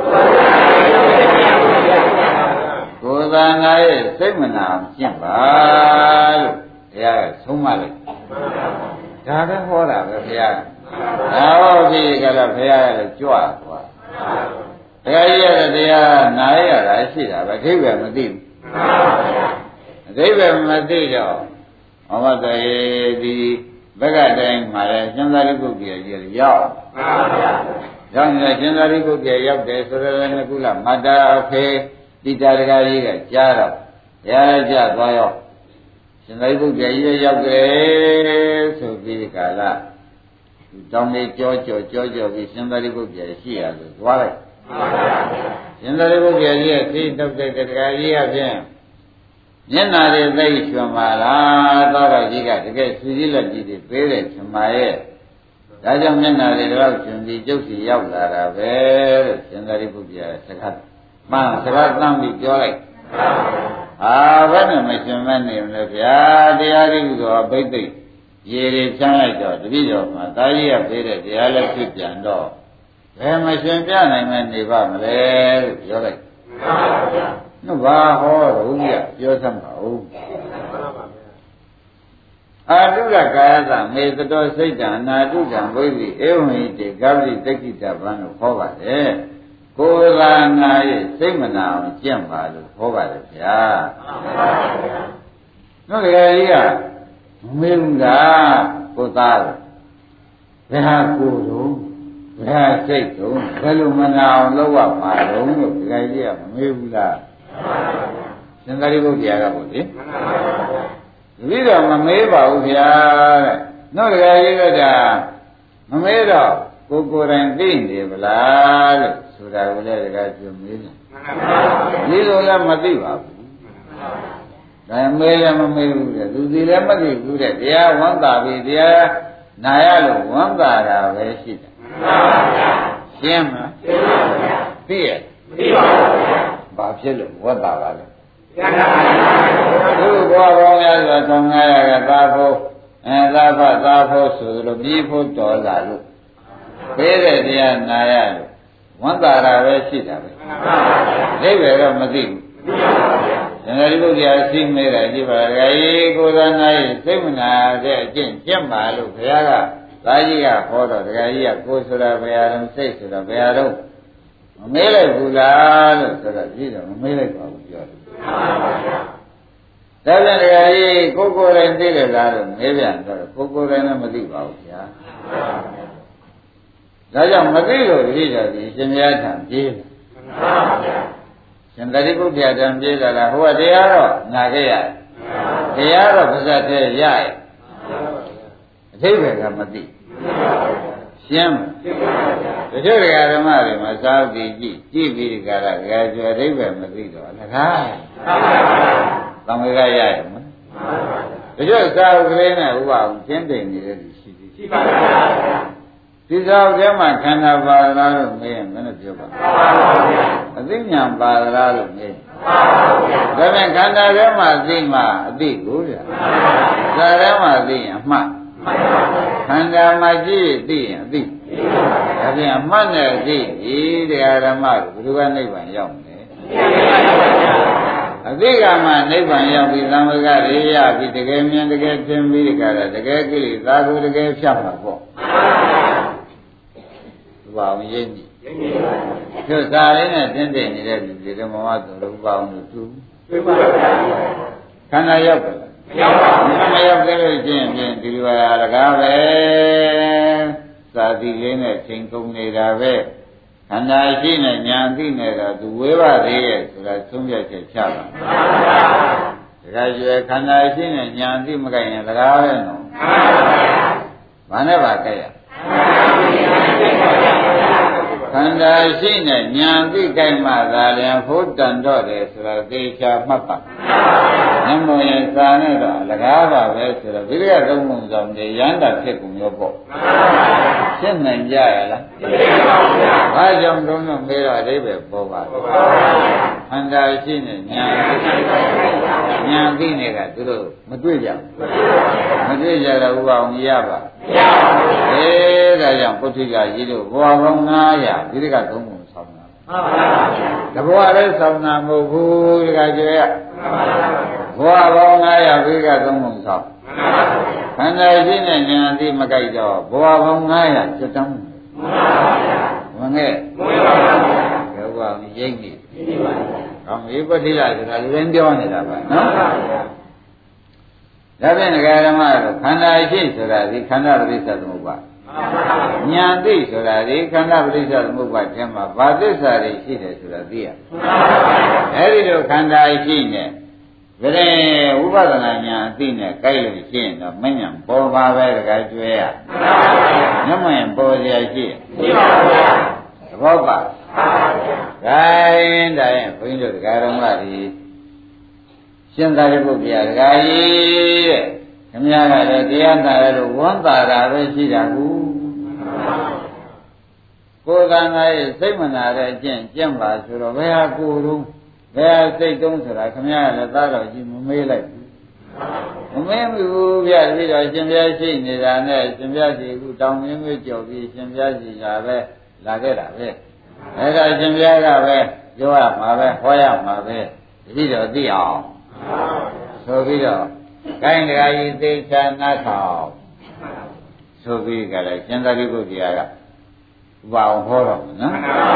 Speaker 2: ကိုယ်သာနိုင်စိတ်မနာကျင့်ပါလို့ဘုရားကဆုံးမလိုက်ဒါပဲဟောတာပဲဘုရားဒါဟောပြီကတော့ဘုရားလည်းကြွသွားဘုရားကြီးရဲ့တရားနာရတာရှိတာပဲအဓိပ္ပာယ်မသိဘူးအဓိပ္ပာယ်မသိတော့ဟောမတော်ဒီဘက်ကတိုင်းမှာလည်းကျမ်းစာရိပုတ္တရာကြီးရောက်ရောက်နေကျမ်းစာရိပုတ္တရာရောက်တယ်ဆိုတော့လည်းကုလမတ္တာအဖေတိတာတကားကြီးကကြားတော့ဘုရားလည်းကြားသွားရောရှင်သာရိပုတ္တရာကြီးရောက်တယ်ဆိုပြီးကာလတောင်းလေးကြောကြောကြောကြောပြီးရှင်သာရိပုတ္တရာရှိရလို့သွားလိုက်ရှင်သာရိပုတ္တရာကြီးရဲ့သိတုတ်တဲ့တရားကြီးအပြင်မျက်နာတွေသိချွန်ပါလားသောတော်ကြီးကတကယ်သူကြီးလက်ကြီးတွေပေးတယ်ချွန်ပါရဲ့ဒါကြောင့်မျက်နာတွေတော့ချွန်ပြီးကျုပ်စီရောက်လာတာပဲလို့ရှင်သာရိပုတ္တရာစကားမှန်စကားတမ်းပြီးပြောလိုက်ဟာဘယ်နဲ့မရှင်မနေမလဲဗျာတရားရိပ်ဆိုဘိသိက်ရေတွေချမ်းလိုက်တော့တတိတော်မှာတာကြီးကပေးတဲ့တရားလည်းဖြစ်ပြန်တော့ဘယ်မရှင်ပြနိုင်မနေပါမလဲလို့ပြောလိုက်မှန်ပါဗျာနှုတ်ပါဟောတော့ကြီးကပြောစမ်းပါဦးမှန်ပါဗျာအာတုရကာယသမေတတော်စိတ်တံအနာတုတံဝိသီဧဝံဟိတေဂဗ္ဗိတက္ကိတဗံလို့ဟောပါတယ်ကိုယ်သာနာရဲ့စိတ်မနာအောင်ကျင့်ပါလို့ဟောပါတယ်ဗျာမှန်ပါဗျာနှုတ်တကယ်ကြီးကမင်းကကိုသားဘယ်ဟာကိုယ်တော့ဘယ်ဟာစိတ်တော့ဘယ်လိုမနာအောင်လုပ်ရမှာတော့လို့တကယ်ကြီးကမမေးဘူးလားမှန်ပါဗျာရှင်သာရိပုတ္တရာကပေါ့လေမှန်ပါဗျာဒီတော့မမေးပါဘူးဗျာတဲ့နှုတ်တကယ်ကြီးကဒါမမေးတော့ကိုယ်ကိုယ်တိုင်သိနေဗလားလို့ဆိုတာကိုလည်းတကယ်ပြောမေးတယ်ဒီလိုလည်းမသိပါဘူးဒါမေးလည်းမမေးဘူးတဲ့သူစီလည်းမသိဘူးတဲ့တရားဝမ်းသာပြီတရားနာရလို့ဝမ်းသာတာပဲရှိတယ်ရှင်းမလားသိရဲ့သိပါဘူးဘာဖြစ်လို့ဝမ်းသာပါလဲသူ့ဘောကောင်းများစွာဆောင်ငါရကသာဖို့အဲသာဖသာဖို့ဆိုလို့ပြီးဖို့တော်လာလို့ပေးတဲ့တရားနာရလို့ဝမ်းသာတာပဲရှိတာပဲအိဗယ်တော့မသိဘူးဉာဏ်ရိပုတ္တရာရှိမဲတာကြည့်ပါလေကိုယ်သာနာရဲ့စိတ်မနာတဲ့အကျင့်ကျင့်ပါလို့ဘုရားကသာကြီးကဟောတော့ဒကာကြီးကကိုယ်ဆိုတာဘယ်ဟာတော့စိတ်ဆိုတာဘယ်ဟာတော့မမေးလိုက်ဘူးလားလို့ဆိုတော့ကြည့်တော့မမေးလိုက်ပါဘူးပြောတယ်ဒါပြန်ဒကာကြီးကိုယ်ကိုယ်တိုင်သိတယ်လားလို့မေးပြန်တော့ကိုယ်ကိုယ်တိုင်လည်းမသိပါဘူးဗျာဒါကြောင့်မသိလို့ဒီတော့ဒီရှင်မြတ်ထံပြေးတယ်ရှင်သာရိပုတ္တရာတံပြေးလာတာဟိုကတရားတော့ငါခဲ့ရတယ်တရားတော့ပါဇတ်သေးရရဲ့အသိပဲကမသိရှင်းတချို့ဓမ္မတွေမှာသာဝတိကြည့်ကြည့်ပြီးဒီကရကကျော်အသိပဲမသိတော့လကားသံဃာရရရဲ့မတချို့သာဝကလေးနဲ့ဥပအောင်ရှင်းတယ်နေတဲ့လူရှိသေးရှိပါပါဒီသာဝထဲမှာခန္ဓာပါလားလို့မေးရင်မင်းတို့ပြောပါအသိဉာဏ်ပါလားလို့မေးဒါပြန်ခန္ဓာထဲမှာသိမှအသိကိုဗျာသာထဲမှာသိရင်အမှတ်ခန္ဓာမှာကြည့်သိရင်အသိဒါပြန်အမှတ်နဲ့သိဒီတရားဓမ္မတို့ဘယ်လိုကနိဗ္ဗာန်ရောက်မလဲအသိကမှနိဗ္ဗာန်ရောက်ပြီးသံဃာရေရပြီးတကယ်မြင်တကယ်သင်ပြီးဒီကရတကယ်ကိလေသာကိုတကယ်ဖြတ်မှာပေါ့ဘာအောင်ရိပ်နေသူစားလေးနဲ့တင်းတင်းနေတဲ့လူတွေတော့မမဆိုလို့ဘာအောင်လို့သူခန္ဓာရောက်တယ်မရောက်ပါဘူးမရောက်သေးလို့ချင်းဖြင့်ဒီလိုဟာတကားပဲသာတိလေးနဲ့ချိန်ကုန်နေတာပဲခန္ဓာရှိနေညာသိနေတော့သူဝေးပါသေးရဲ့ဆိုတာသုံးပြချက်ချပါတခါကျွယ်ခန္ဓာရှိနေညာသိမကြိုင်ရင်တကားပဲနော်ဘာနဲ့ပါကြက်ရခန္ဓာရှိနေညာသိကြိုင်မှသာလျှင်ဖို့တန်တော့တယ်ဆိုတော့သေချာမှတ်ပါနမောယသာနဲ့တော့လကားပါပဲဆိုတော့ဒီလိုသုံးပုံဆောင်နေရန်တာဖြစ်ကုန်ရောပေါ့ရှင်းနိုင်ကြရလားဘာကြောင့်လုံးလုံးမေးတော့အဓိပ္ပာယ်ပေါ်ပါလဲခန္ဓာရှိနေညာညာသိနေတာသူတို့မတွေ့ကြဘူးမတွေ့ကြတော့ဥပအောင်ရပါအေးဒါကြောင့်ပုထုကကြီးတို့ဘဝပေါင်းငါးရာဒီကသုံးပုံဆောင်တာတဘဝလည်းဆောင်တာမဟုတ်ဘူးဒီကကျေရဘဝပေါင်းငါးရာဒီကသုံးပုံဆောင်ခန္ဓာရှိနေဉာဏ်သိမကြိုက်တော့ဘဝပေါင်းငါးရာစက်တမ်းမငဲ့ဘယ်ဘဝရိပ်နေကောင်းပြီပဋိလာဆိုတာလူတိုင်းပြောနေတာပါနော်ဒါဖြင့်ဒကာဓမ္မတို့ခန္ဓာရှိဆိုတာဒီခန္ဓာပရိစ္ဆေသမုပ္ပါဉာဏ်သိဆိုတာဒီခန္ဓာပရိစ္ဆေသမုပ္ပါကျမ်းမှာဘာသစ္စာတွေရှိတယ်ဆိုတာသိရအဲဒီလိုခန္ဓာရှိနေဒါရင်ဝိပဿနာဉာဏ်အသိနဲ့ကြိုက်လို့ရှိရင်တော့မဉဏ်ပေါ်ပါပဲဒကာကျွဲရမျက်မှန်ပေါ်ရရှိရှိပါဗျာသဘောပါဂိုင်းတိုင်းဘုန်းကြီးတို့ဒကာတော်မကြီးရှင်သာရိပုတ္တရာဒကာကြီးတဲ့ခင်ဗျားကလည်းတရားနာရလို့ဝမ်းသာတာပဲရှိတာကူကိုယ်ကံရဲ့စိတ်မနာတဲ့အကျင့်ကျင့်ပါဆိုတော့ဘယ်ဟာကိုယ်လုံးဘယ်ဟာစိတ်တုံးဆိုတာခင်ဗျားကလည်းသားတော်ကြီးမမေးလိုက်ဘူးမမေးဘူးဗျာပြီးတော့ရှင်ပြားရှိနေတာနဲ့ရှင်ပြားရှိခုတောင်းရင်းမျိုးကြော်ပြီးရှင်ပြားရှိတာပဲလာခဲ့တာပဲအဲ့ဒါရှင်ပြားကပဲပြောရမှာပဲဟောရမှာပဲပြီးတော့သိအောင်ဆိုပြီးတော့ကိုင်းတရားကြီးသိချာနားထောင်ဆိုပြီးကြတယ်ရှင်သာရိပုတ္တရာကဘာအောင်ဟောတော့နော်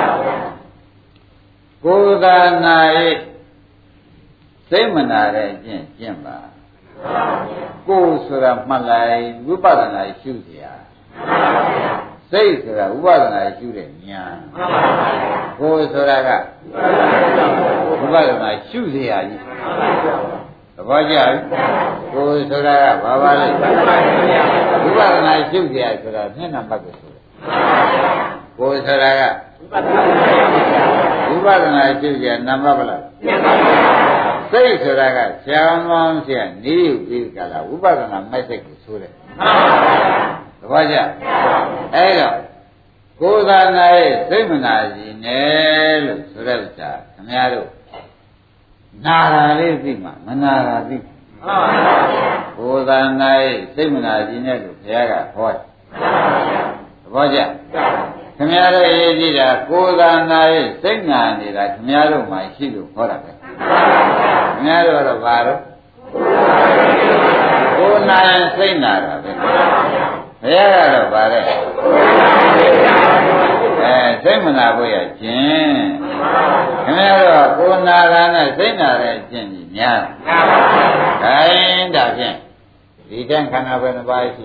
Speaker 2: ကိုယ်သာနာရဲ့စိတ်မနာတဲ့အကျင့်ကျင့်ပါကိုယ်ဆိုတာမှတ်လိုက်ဝိပဿနာရှုเสียစိတ်ဆိုတာဥပဒနာရှုတဲ့ဉာဏ်ကိုယ်ဆိုတာကဥပဒနာရှုเสียကြီးသဘောကျပြီကိုယ်ဆိုတာကဘာပါလဲဥပဒနာရှုเสียဆိုတာမျက်နှာပတ်ကိုဆိုကိုယ်ဆိုတာကဥပဒနာရှုเสียနာမပလားစိတ်ဆိုတာကဆံမောင်းเสียနေယူပြီးကြလားဥပဒနာမဲ့စိတ်ကိုဆိုတယ်သဘောကျအဲ့တော့ကိုယ်သာနာရဲ့စိတ်မနာစီနဲ့လို့ဆိုတဲ့ဥစ္စာခင်ဗျားတို့နာတာလေးသိမှမနာတာသိကိုယ်သာနာရဲ့စိတ်မနာစီနဲ့လို့ဘုရားကဟောတယ်သဘောကျခင်ဗျားတို့ရေးကြည့်တာကိုယ်သာနာရဲ့စိတ်နာနေတာခင်ဗျားတို့မှရှိလို့ဟောတာပဲများတော့ဘာလို့ကိုယ်နာရင်စိတ်နာတာပဲဘုရားကတော့ဗါတဲ့အဲစိတ်မနာဖို့ရခြင်းခင်ဗျားတို့ကိုယ်နာတာနဲ့စိတ်နာတဲ့အခြင်းကြီးများခိုင်းတာဖြင့်ဒီတန်ခန္ဓာပဲတစ်ပါးရှိ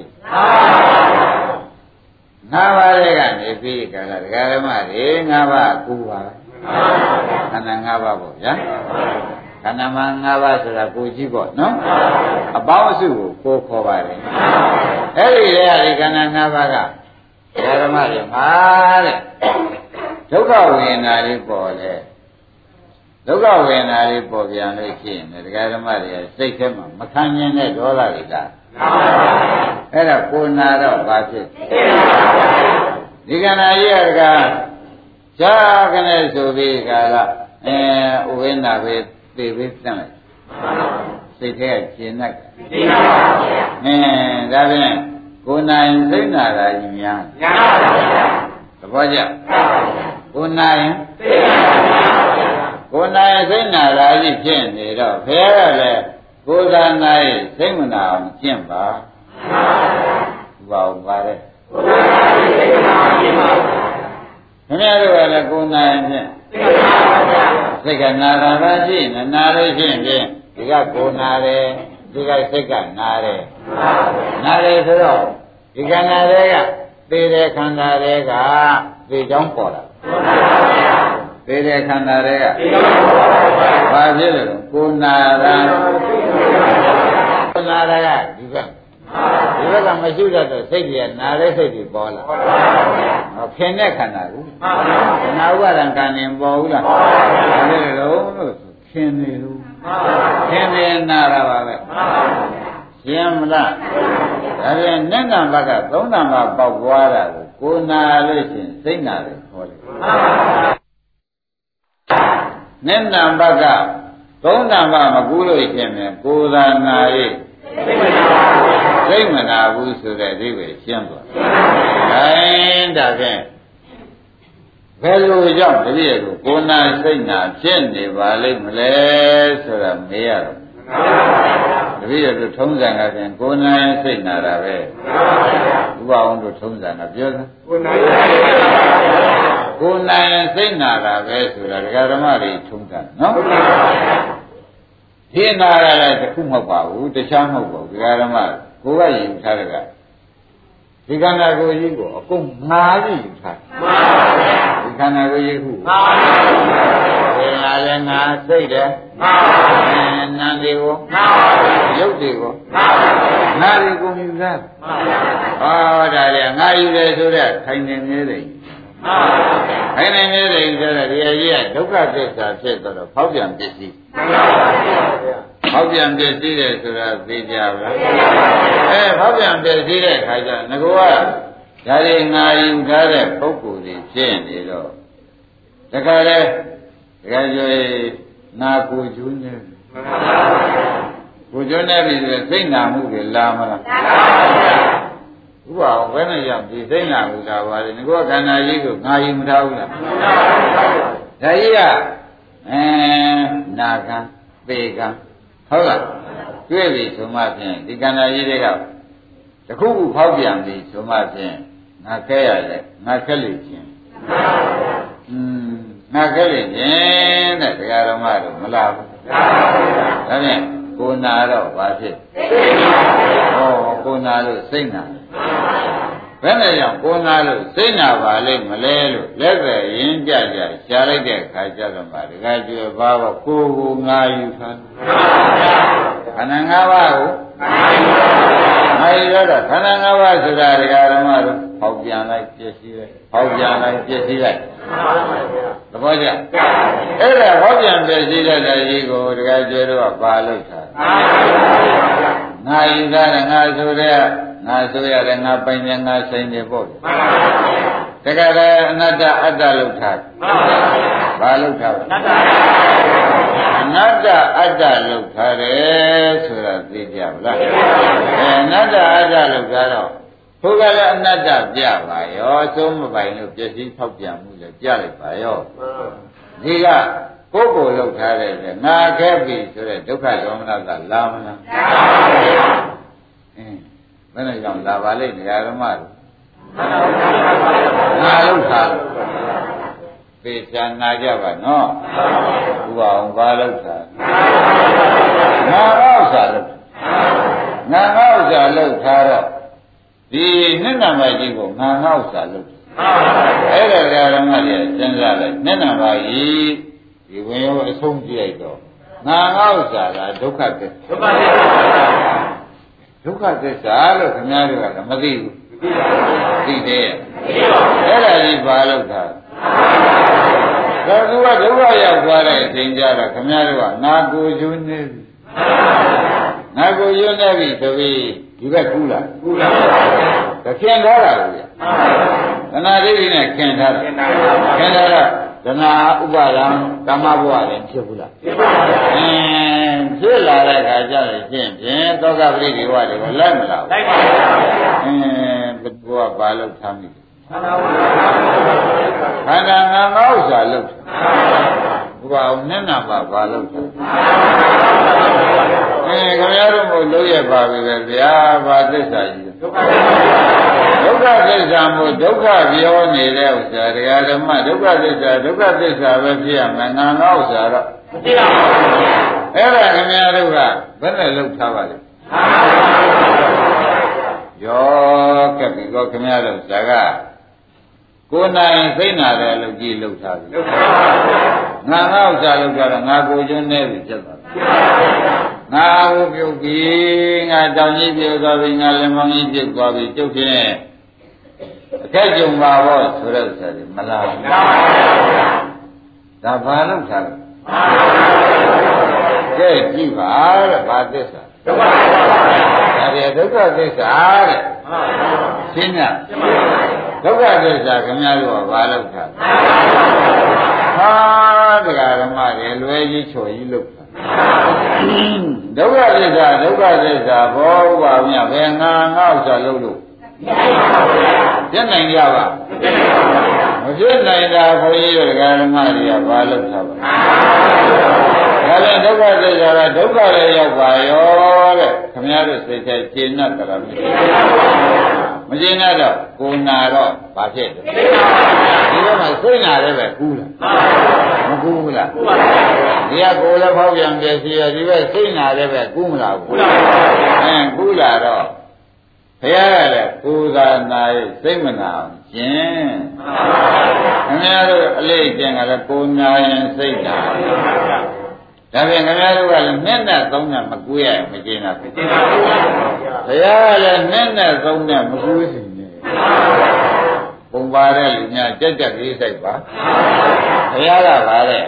Speaker 2: ငါးပါးရဲ့ကနေပြီးကြလားဒကာဓမ္မတွေငါးပါးကူပါခန္ဓာငါးပါးပေါ့ဗျာခန္ဓာမှာငါးပါးဆိုတာကိုကြည့်ပေါ့နော်အပေါင်းအစုကိုကိုခေါ်ပါတယ်အဲ့ဒီလေဒီခန္ဓာငါးပါးကဓမ္မတွေမှာတဲ့ဒုက္ခဝေဒနာလေးပေါ်လေဒုက္ခဝေဒနာလေးပေါ်ပြန်လို့ရှိရင်ဒကာဓမ္မတွေစိတ်ထဲမှာမခံကျင်တဲ့ဒေါသတွေလားအဲ့ဒါကိုနာတော့ဘာဖြစ်ဒီခန္ဓာကြီးကဒကာရှားကနေဆိုပြီးကာလအဲဥဝိနာပဲသိပြီးစမ်းလိုက်စိတ်ထဲကကျင်တတ်သိပါပါဘုရားအင်းဒါဖြင့်ကိုယ်နိုင်စိတ်နာတာကြီးများများပါဗျာသဘောကျကိုယ်နိုင်စိတ်နာပါကိုယ်နိုင်စိတ်နာတာကြီးဖြစ်နေတော့ဘုရားကလည်းကိုယ်သာနိုင်စိတ်မနာအောင်ကျင့်ပါမှန်ပါဗျာဘာပါလဲကိုယ်သာနိုင်စိတ်မနာအောင်ကျင့်ပါခင်ဗျားတို့ကလည်းကိုယ်နိုင်ဖြင့်စိတ်ကနာတာပါရှိနေနာလို့ရှိရင်ဒီကကိုယ်နာတယ်ဒီကစိတ်ကနာတယ်နာတယ်ဆိုတော့ဒီခန္ဓာတွေကသေတဲ့ခန္ဓာတွေကသေချောင်းပေါ်တာသေတဲ့ခန္ဓာတွေကဘာဖြစ်လဲကိုယ်နာတာကိုယ်နာတာကဒီဘက်ဒီဘက်ကမရှိတတ်တော့စိတ်ကြီးကနာတဲ့စိတ်ကြီးပေါ်လာဟောခင်တဲ့ခန္ဓာကူခန္ဓာဥပါဒံကံနေပေါ်ဘူးလားဘာလဲလို့ခင်နေလို့ခင်နေနာတာပါပဲရှင်းမလားဒါပြန်နက္ကံဘက်ကသုံးတံပါပေါက်သွားတာကိုကိုနာလို့ရှိရင်စိတ်နာတယ်ခေါ်တယ်နက္ကံဘက်ကသုံးတံပါမကူးလို့ရှိရင်ကိုယ်သာနာရဲ့စိတ်မနာဘူးဆိုတဲ့အဓိပ္ပာယ်ရှင်းသွားတယ်ဒါဖြင့်ဘယ်လိုကြောင့်တပည့်ကိုကိုနာစိတ်နာဖြစ်နေပါလိမ့်မလဲဆိုတာမေးရတော့တပည့်တို့ထုံးစံကဖြင့်ကိုနာစိတ်နာတာပဲဥပအောင်တို့ထုံးစံကပြောတယ်ကိုနာကိုနာစိတ်နာတာပဲဆိုတာဒကာဓမ္မတွေထုံးစံနော်ဒီနာရလည်းတစ်ခုမဟုတ်ပါဘူးတခြားမဟုတ်ပါဘူးဒကာဓမ္မကိုကယူထားတယ်ကဒီခန္ဓာကိုယ်ကြီးကိုအကုန်ငါးကြီးယူထားမှန်ပါဗျာဒီခန္ဓာကိုယ်ကြီးကိုငါးကြီးငါလည်းငါစိတ်တယ်ငါနာမ်တွေကိုငါရုပ်တွေကိုငါငါတွေကိုယူထားမှန်ပါဗျာဟောဒါလေငါယူတယ်ဆိုတော့ခိုင်နေနေတယ်မှန်ပါဗျာခိုင်နေနေတယ်ဆိုတော့ဒီအကြီးကဒုက္ခသစ္စာဖြစ်တော့ဖောက်ပြန်ပစ္စည်းမှန်ပါဗျာဖောက်ပြန်ပစ္စည်းတယ်ဆိုတာသိကြပါလားအဲဖောက်ပြန်ပစ္စည်းတဲ့ခါကျငါကဒါတွေငါယူထားတဲ့ပုဂ္ဂိုလ်တွေဖြစ်နေတော့တခါလေတခါကျရင်ငါကိုကျွန်းနေကိုကျွန်းနေပြီဆိုစိတ်နာမှုတွေလာမလားလာပါဘူးဥပအောင်ဘယ်နဲ့ရောက်ဒီစိတ်နာမှုလာပါလေငါကခန္ဓာကြီးကိုငါယူမထားဘူးလားဒါကြီးကအဲနာကံပေကံဟုတ်လားတွေ့ပြီဆိုမှဖြင့်ဒီကန္နာကြီးတွေကတခုခုဖောက်ပြန်ပြီဆိုမှဖြင့်ငါခဲရတယ်ငါခက်လို့ချင်းอืมငါခက်လို့ချင်းတဲ့တရားတော်မတို့မလားဘူးဒါဖြင့်ကိုနာတော့ဘာဖြစ်ဟောကိုနာလို့စိတ်နာဘယ်နဲ့ကြောင့်ကိုနာလို့စိတ်နာပါလိမ့်မလဲလို့လက်ပဲရင်းကြကြရှားလိုက်တဲ့ခါကျတော့မှဒီကကျွယ်ဘာပေါ့ကိုကိုငါယူထားခန္ဓာ၅ပါးကိုငါယူတော့ခန္ဓာ၅ပါးဆိုတာဒကာဓမ္မတို့ပေါက်ပြန်လိုက်ပြည့်စည်လိုက်ပေါက်ပြန်လိုက်ပြည့်စည်လိုက်သဘောကျအဲ့ဒါပေါက်ပြန်ပြည့်စည်တဲ့ကြီးကိုဒကာကျွယ်တို့ကပါလို့ထားငါယူသားတယ်ငါဆိုတဲ့ငါဆိုရတယ်ငါပိုင်တယ်ငါဆိုင်တယ်ပေါ့မှန်ပါဗျာတကယ်လည်းအနတ္တအတ္တလို့ထားမှန်ပါဗျာဘာလို့ထားလဲအနတ္တအတ္တလို့ထားတယ်ဆိုတာသိကြပါလားအဲအနတ္တအတ္တလို့ထားတော့ဘုရားလည်းအနတ္တပြပါရောသုံးမပိုင်လို့ပျက်စီးဖောက်ပြန်မှုလည်းပြလိုက်ပါရောဒီကကိုယ်ကိုလှုပ်ထားတဲ့ငါခဲ့ပြီဆိုတဲ့ဒုက္ခဒေါမနကလာမလားလာပါဗျာအင်းဘယ်နဲ့ကြောင့်လာပါလိမ့်နေရာဓမ္မတို့ငါလှုပ်ထားပေချာနာကြပါနော်ဥပအောင်ဘာလှုပ်ထားငါဥစ္စာလှုပ်ငါငါဥစ္စာလှုပ်ထားတော့ဒီနှစ်နာမကြီးကိုငါငါဥစ္စာလှုပ်အဲ့ဒါဓမ္မတွေစဉ်းစားလိုက်နှစ်နာမကြီးဒီဝင်ရောအဆုံးကြည့်လိုက်တော့ငါငါဥစ္စာကဒုက္ခသစ္စာဒုက္ခသစ္စာလို့ခင်ဗျားတို့ကမသိဘူးသိတယ်အဲ့ဒါကြီးဘာလို့ထားဒါသူကဒုက္ခရောက်သွားတဲ့အချိန်ကျတော့ခင်ဗျားတို့ကငါကိုယူနေပြီငါကိုယူနေပြီဆိုပြီးဒီဘက်ကူးလာကူးလာတခင်ထားတာလို့ဗျာသနာဒိဋ္ဌိနဲ့ခင်ထားတာခင်ထားတာသနာဥပါဒံကမ္မဘဝလည်းဖြစ်ဘူးလားဖြစ်ပါဘူးအင်းဖြစ်လာတဲ့အခါကျရင်ဖြင့်ဖြင့်သောကပရိဒီဝတွေကိုလိုက်မလားလိုက်ပါဘူးအင်းဘုရားဘာလို့ထားမိခန္ဓာငါငါဥစ္စာလို့ဘုရားနဲ့နာပါဘာလို့ထားအဲခင်ဗျားတို့မို့လို့ရပါပြီပဲဗျာဘာသစ္စာကြီးဒုက္ခဒုက္ခသစ္စာမို့ဒုက္ခပြောနေတဲ့ဥစ္စာတရားဓမ္မဒုက္ခသစ္စာဒုက္ခသစ္စာပဲဖြစ်ရမယ်ငါငါဥစ္စာတော့မဖြစ်ပါဘူးအဲ့ဒါခင်ဗျားတို့ကဘယ်နဲ့လောက်ထားပါလဲရောကပ်ပြီတော့ခင်ဗျားတို့ဇာကကိုယ်နိုင်သိနာတယ်လို့ကြည့်လောက်ထားပြီငါငါဥစ္စာလောက်ကြတော့ငါကိုကျွန်းနေပြီဖြစ်သွားတယ်ငါကိုပြုတ်ပြီငါတောင်ကြီးပြုတ်သွားပြီငါလက်မောင်းကြီးပြုတ်သွားပြီကျုပ်ဖြင့်အခက်ကြုံပါဘောဆိုတဲ့ဥစ္စာတွေမလားဘူးဒါဘာလို့ထားလဲကဲကြည့်ပါတဲ့ဘာသစ္စာဒုက္ခဒါပြဒုက္ခသစ္စာတဲ့ရှင်းလားဒုက္ခသစ္စာခင်ဗျားတို့ကဘာလို့ထားဟာတရားဓမ္မတွေလွယ်ကြီးချော်ကြီးလို့ဒုက္ခသစ္စာဒုက္ခသစ္စာဘောဥပါမြဘယ်ငါငါဥစ္စာလုံးလို့ပြတ်နိုင်ကြပါမပြတ်နိုင်တာခွန်ကြီးတို့တရားဓမ္မတွေကဘာလို့ထားပါဒါလည်းဒုက္ခသစ္စာကဒုက္ခလည်းရောက်ပါရောတဲ့ခင်ဗျားတို့စိတ်ထဲရှင်းတတ်ကြလားမရှင်းတော့ကိုနာတော့ဘာဖြစ်လဲဒီတော့မှစိတ်နာလည်းပဲကူးလားမကူးဘူးလားဒီကကိုယ်လည်းဖောက်ပြန်ပြည့်စီရဒီဘက်စိတ်နာလည်းပဲကူးမလားဘူးအင်းကူးလာတော့ဘုရားကလည်းကိုယ်သာနာရဲ့စိတ်မနာအောင်ကျင့်ခင်ဗျားတို့အလေးကျင့်ကလည်းကိုယ်နာရင်စိတ်နာဒါဖြင့်ခင်ဗျားတို့ကလည်းနှစ်နဲ့သုံးနဲ့မကူရရင်မကျင့်တာဖြစ်တယ်ဘုရားကလည်းနှစ်နဲ့သုံးနဲ့မကူစီနဲ့ပုံပါတဲ့လူများကြက်ကြက်လေးစိုက်ပါဘုရားကပါတဲ့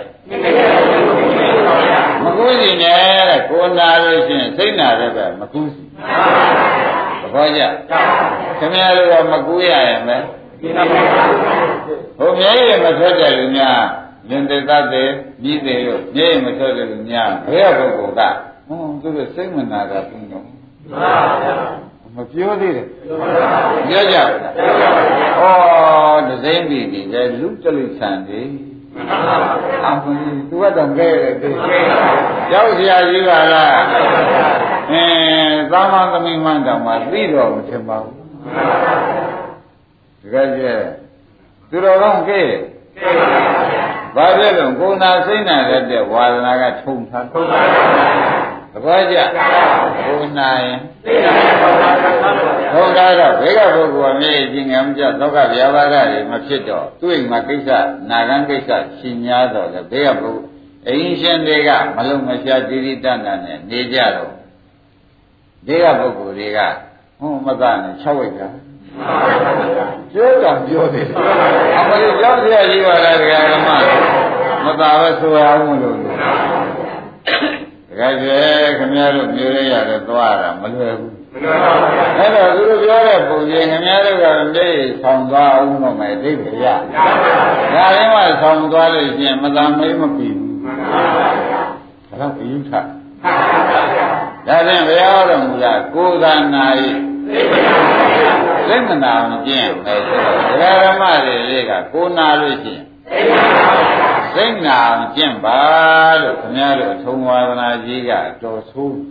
Speaker 2: မကူစီနဲ့တဲ့ကိုယ်နာလို့ရှိရင်စိတ်နာလည်းပဲမကူစီသဘောကျခင်ဗျားတို့ကမကူရရင်ပဲဟိုမြဲရမထွက်တဲ့လူများဉာဏ်သက်သက်မြည်တယ်လို့မြဲမထွက်တဲ့လူများဘယ်ပုဂ္ဂိုလ်ကဟွန်းသူတို့စိတ်မနာတာပြုတော့မပြောသေးတယ်ပြောကြဩဒဇိမ့်ပြီဒီလူတလိဆန်တယ်အမှန်သူကတော့ကဲတယ်သူရောက်เสียကြီးပါလားအဲသာမန်သမီးမှန်တောင်မှသိတော်မထင်ပါဘူးတကယ်ကျသူတော်ကောင်းကဲဘာဖြစ်လို့ကိုယ်နာစိတ်နာတဲ့ဝါဒနာကထုံထားထုံထားသဘောကျကိုယ်နာရင်ထုံထားတော့ဘေကပုဂ္ဂိုလ်အမြဲကြီးငြမ်းကြသောကဗျာပါဒတွေမဖြစ်တော့သူ့အိမ်မှာကိစ္စနာဂံကိစ္စရှင်များတော့လေဘေကပုဂ္ဂိုလ်အင်းရှင်တွေကမလုံးမရှားတိရိတနာနဲ့နေကြတော့ဘေကပုဂ္ဂိုလ်တွေကဟိုမသားနဲ့၆ဝိတ်ကပြောတာပြောတယ်အမလေးကြောက်ရရှိပါလားတရားဓမ္မမသာပဲဆိုရအောင်လို့တကယ်ကျခင်ဗျားတို့မျိုးရရတယ်သွားတာမလွယ်ဘူးအဲ့တော့သူတို့ပြောတဲ့ပုံကြီးခင်ဗျားတို့ကမြေဆောင်သွားအောင်တော့မယ်သိပြီရဒါလည်းမှဆောင်သွားလို့ရှိရင်မသာမေးမပြီဘူးဒါတော့အယူထဒါဖြင့်ဘုရားတော်မူတာကိုယ်သာနာ၏စိတ်မနာအောင်ကျင့်မယ်ဆိုတော့ဓမ္မတွေလေးကကိုနာလို့ရှိရင်စိတ်နာအောင်ကျင့်ပါလို့ခင်ဗျားတို့ထုံဝါဒနာကြီးကတော်ဆိုး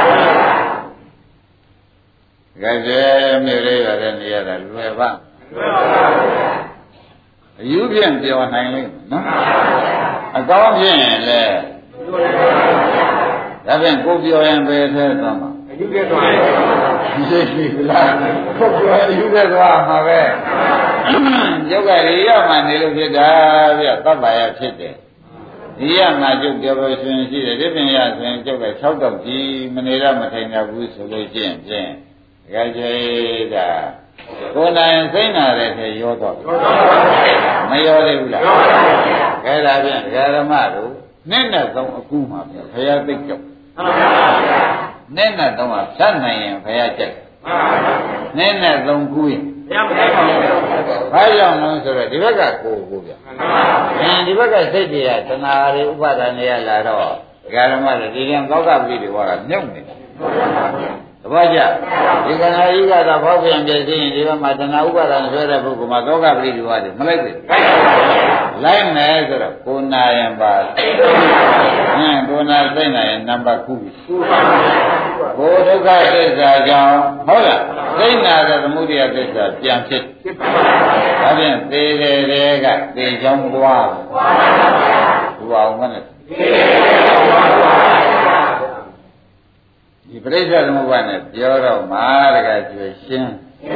Speaker 2: ကြကြမြို့လေးရတဲ့နေရာကလွယ်ပါအယူဖြင့်ပြောနိုင်လိမ့်မယ်နော်အကောင်းဖြင့်လည်းဒါဖြင့်ကိုပြောရင်ပဲထဲသွားမှာအယူထဲသွားရင်မရှိဘူးလားကိုပြောရင်အယူထဲသွားမှာပဲယောဂရိယမှနေလို့ဖြစ်တာပြသဗ္ဗယဖြစ်တယ်ဒီရမှာကျုပ်ပြောလို့ရှင်ရှိတယ်ဒီပင်ရဆိုရင်ကျုပ်က၆တော့ကြီးမနေတော့မထိုင်တော့ဘူးဆိုလို့ရှိရင်ဖြင့်တကယ်ကြီးဒါကိုယ်နိုင်စိတ်နာတဲ့ထဲရောတော့မရောသေးဘူးလားခဲဒါဖြင့်ဒကာဓမ္မတို့နဲ့နဲ့သုံးအခုမှပြဘုရားသိကြောက်နဲ့နဲ့သုံးကဖြတ်နိုင်ရင်ဘုရားကြိုက်နဲ့နဲ့သုံးကူးရင်ဘုရားမကြိုက်ပါဘူးဘာကြောင့်လဲဆိုတော့ဒီဘက်ကကိုယ်ကိုပြအဲဒီဘက်ကစိတ်တွေကတဏှာတွေဥပါဒဏ်တွေကလာတော့ဒကာဓမ္မတွေဒီကံကောက်ကပိတွေကမြုပ်နေတယ်သဘောကျဒီကံဟာဤကတော့ဘောပြန်ပြည့်စည်ရင်ဒီဘက်မှာတဏှာဥပါဒဏ်ဆွဲတဲ့ပုဂ္ဂိုလ်မှာသောကပရိဒီဝါတွေမလိုက်ဘူးလိုက်မယ်ဆိုတော့ကိုနာရင်ပါဟင်းကိုနာသိနေရင်နံပါတ်ခုကိုဒုက္ခသစ္စာကြောင့်ဟုတ်လားသိနာတဲ့သမုဒိယသစ္စာပြန်ဖြစ်ဒါဖြင့်သေတယ်တွေကသေချောင်းပွားဘုရားအောင်မနဲ့ဒီပြိဿသမုပ္ပါဒ်နဲ့ပြောတော့မှာတကယ်ကျွရှင်း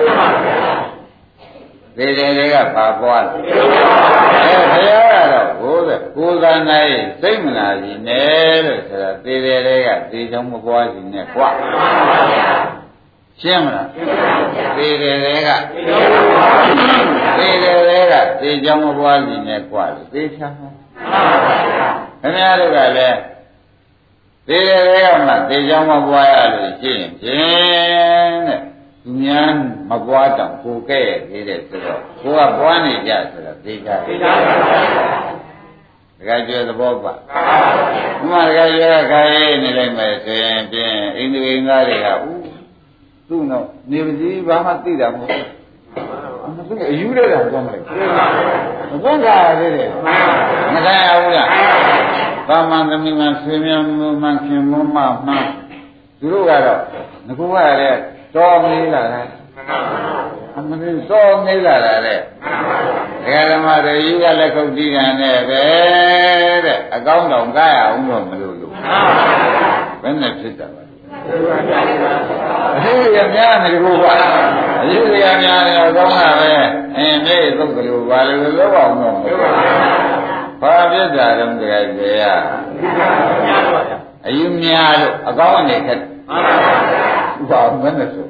Speaker 2: သေတယ်တွေကပါပွားတယ်အဲဘုရားကတော့ဘိုးတဲ့ကိုယ်ကနိုင်စိတ်မနာကြီးနဲ့လို့ဆိုတာသေတယ်တွေကသေချောင်းမပွားကြီးနဲ့กว่าရှင်းမလားသေတယ်တွေကသေတယ်တွေကသေချောင်းမပွားကြီးနဲ့กว่าလို့သေချာမှာခင်ဗျားတို့ကလည်းသေတယ်တွေကမှသေချောင်းမပွားရလို့ရှင်းဖြင့်တဲ့သူများမပွားတော့ကိုကဲ့သေးတယ်ဆိုတော့ကိုကပွားနေကြဆိုတော့သေချာသေချာတကယ်ကျွဲသဘောပါဘုရားတကယ်ကျွဲကခိုင်းနေလိုက်မယ်ဆိုရင်ဖြင့်အိန္ဒိယသားတွေကဥသူ့တော့နေပကြီးဘာမှသိတာမဟုတ်ဘူးမသိအယူတဲ့တာကြောင်းမလိုက်မသိတာသေးတယ်မသိရဘူးလားသာမန်သမီးမှဆွေမျိုးမှခင်မမမှသူတို့ကတော့ငကူကလည်းတော်မေးလာတယ်အမင်းတော်မေးလာတယ်ဒကာဓမ္မတွေယူရလက်ခုပ်တီးကန်နဲ့ပဲတဲ့အကောင်းတော်ကားရအောင်တော့မလို့လို့ဘယ်နဲ့ဖြစ်တာပါအယူရများနေကိုပါအယူရများနေတော့ကောင်းတာပဲအင်းမြေသုတ်ကလေးပါလေလို့လောက်အောင်တော့ဘာဖြစ်တာတုန်းတကယ်ကြရအယူများလို့အကောင်းအနေခက်ဘာမှမဆို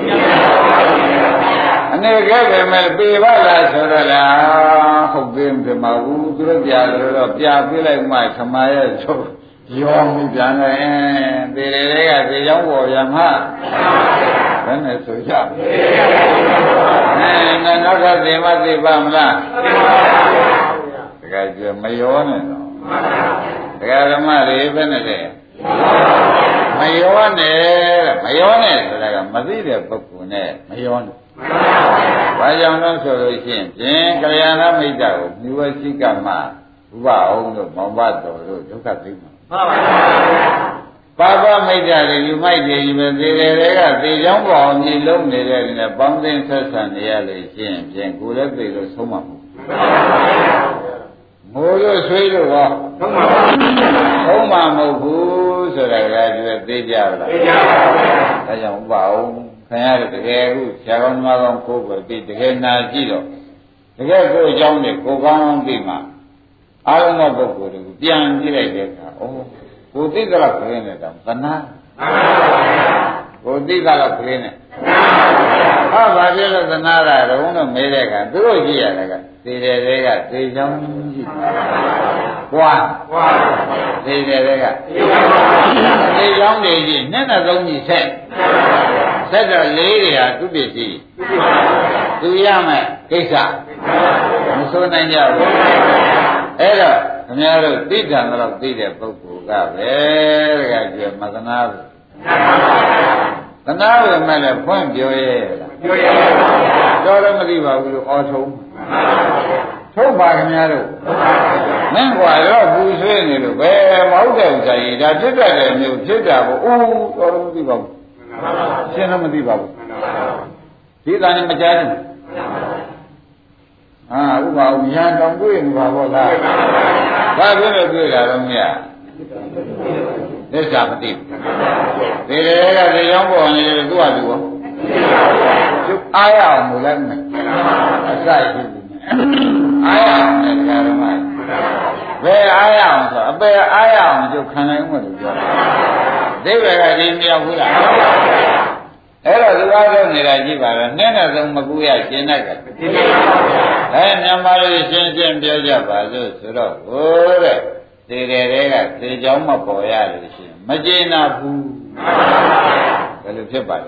Speaker 2: အနေကဲပဲမဲ့ပေပါလားဆိုတော့လားဟုတ်သေးတယ်မဟုတ်ဘူးသူတို့ပြတယ်တော့ပြပေးလိုက်မှခမာရဲ့ဆိုရောမှုပြန်တယ်သေတယ်တွေကသေချောင်းပေါ်ပြန်မှဘယ်နဲ့ဆိုကြအဲနောက်တော့သေမသေပါမလားတကယ်ကြမရောနဲ့တော့တကယ်ဓမ္မတွေဘယ်နဲ့လဲမရောနဲ့မရောနဲ့ဆိုတာကမသိတဲ့ပုဂ္ဂိုလ်နဲ့မရောနဲ့ဘာကြောင့်လဲဆိုလို့ရှိရင်ဖြင့်ကလျာဏမိတ်တာကိုမြူဝရှိကမှဥပအောင်တို့မောင်ဘတော်တို့ဒုက္ခသိမှာမှန်ပါပါပမိတ်တာတွေယူမိုက်တယ်ယူပဲသေးတယ်တွေကသေချောင်းပေါ်အောင်ကြီးလုံးနေတဲ့နဲ့ပေါင်းသိမ်းဆက်ဆံနေရလို့ရှိရင်ဖြင့်ကိုယ်လည်းသေလို့ဆုံးမှာမဟုတ်မိုးလို့ဆွေးလို့ဟောဆုံးမှာဆုံးမှာမဟုတ်ဘူးဆိုတာကလည်းသိကြပါလားသိကြပါဘူးဒါကြောင့်ဥပအောင်ခင်ဗျားတို့တကယ်ခုဆရာကောင်းသမားကောင်းကိုယ်ကိုသိတကယ်နာကြည့်တော့တကယ်ကိုယ်အကြောင်းနဲ့ကိုယ်ကောင်းသိမှအာရုံသောပုဂ္ဂိုလ်တွေကိုပြန်ကြည့်လိုက်တဲ့အခါဩကိုယ်သိကြတော့ခရင်းနဲ့တောင်သနာကိုယ်သိကြတော့ခရင်းနဲ့ဟောဘာဖြစ်လို့သနာတာတုံးတော့မဲတဲ့အခါသူတို့ကြည့်ရတဲ့ကသေတယ်တွေကသေချောင်းကြည့်ကွာကွာသေတယ်တွေကသေချောင်းတွေကြည့်နဲ့နဲ့သုံးကြည့်ဆက်ဆက်တော့လေးတွေဟာသူပစ္စည်းသူရမယ်ကိစ္စမဆိုးနိုင်ကြဘူးအဲ့တော့ခင်ဗျားတို့သိတယ်တော့သိတဲ့ပုဂ္ဂိုလ်ကပဲတကယ်ကြမသနာဘူးသနာပဲမဲ့လည်းဖွင့်ပြောရဲလားပြောရဲပါဘူးတော်တော့မသိပါဘူးလို့အော်ထုံးထုတ်ပါခင်ဗျားတို့မင်းကွာတော့ဘူးဆွေးနေလို့ဘယ်မဟုတ်တဲ့ဥစ္စာကြီးဒါဖြစ်တတ်တယ်မျိုးဖြစ်တာကိုအိုးတော်တော်မသိပါဘူးရှင်းတော့မသိပါဘူးဒီကနေ့မကြားဘူးအာဥပ္ပါဥညာတောင်တွေ့မှာပေါ့လားဘာဖြစ်လို့တွေ့တာတော့မရသစ္စာမသိဘူးဒီလေကဒီကြောင့်ပေါ်နေတယ်သူ့ဟာသူရောသူအားရအောင်မလဲမယ်အစိုက်ဖြစ်ဘူးအားရအောင်လည်းဓမ္မဘယ်အားရအောင်ဆိုအပေအားရအောင်ကျုပ်ခံနိုင်မှာလို့ပြောတယ်ဒိဗေကဒီမရောက်ဘူးလားအဲ့တော့ဒီကားတော့နေတာကြည့်ပါလားနဲ့နဲ့ဆုံးမကူရရှင်းတတ်တယ်အဲမြန်မာလူရှင်းရှင်းပြောကြပါစို့ဆိုတော့ဟိုတဲ့ဒီတယ်တွေကသေချောင်းမပေါ်ရလို့ရှိရင်မကျေနပ်ဘူးဘယ်လိုဖြစ်ပါလဲ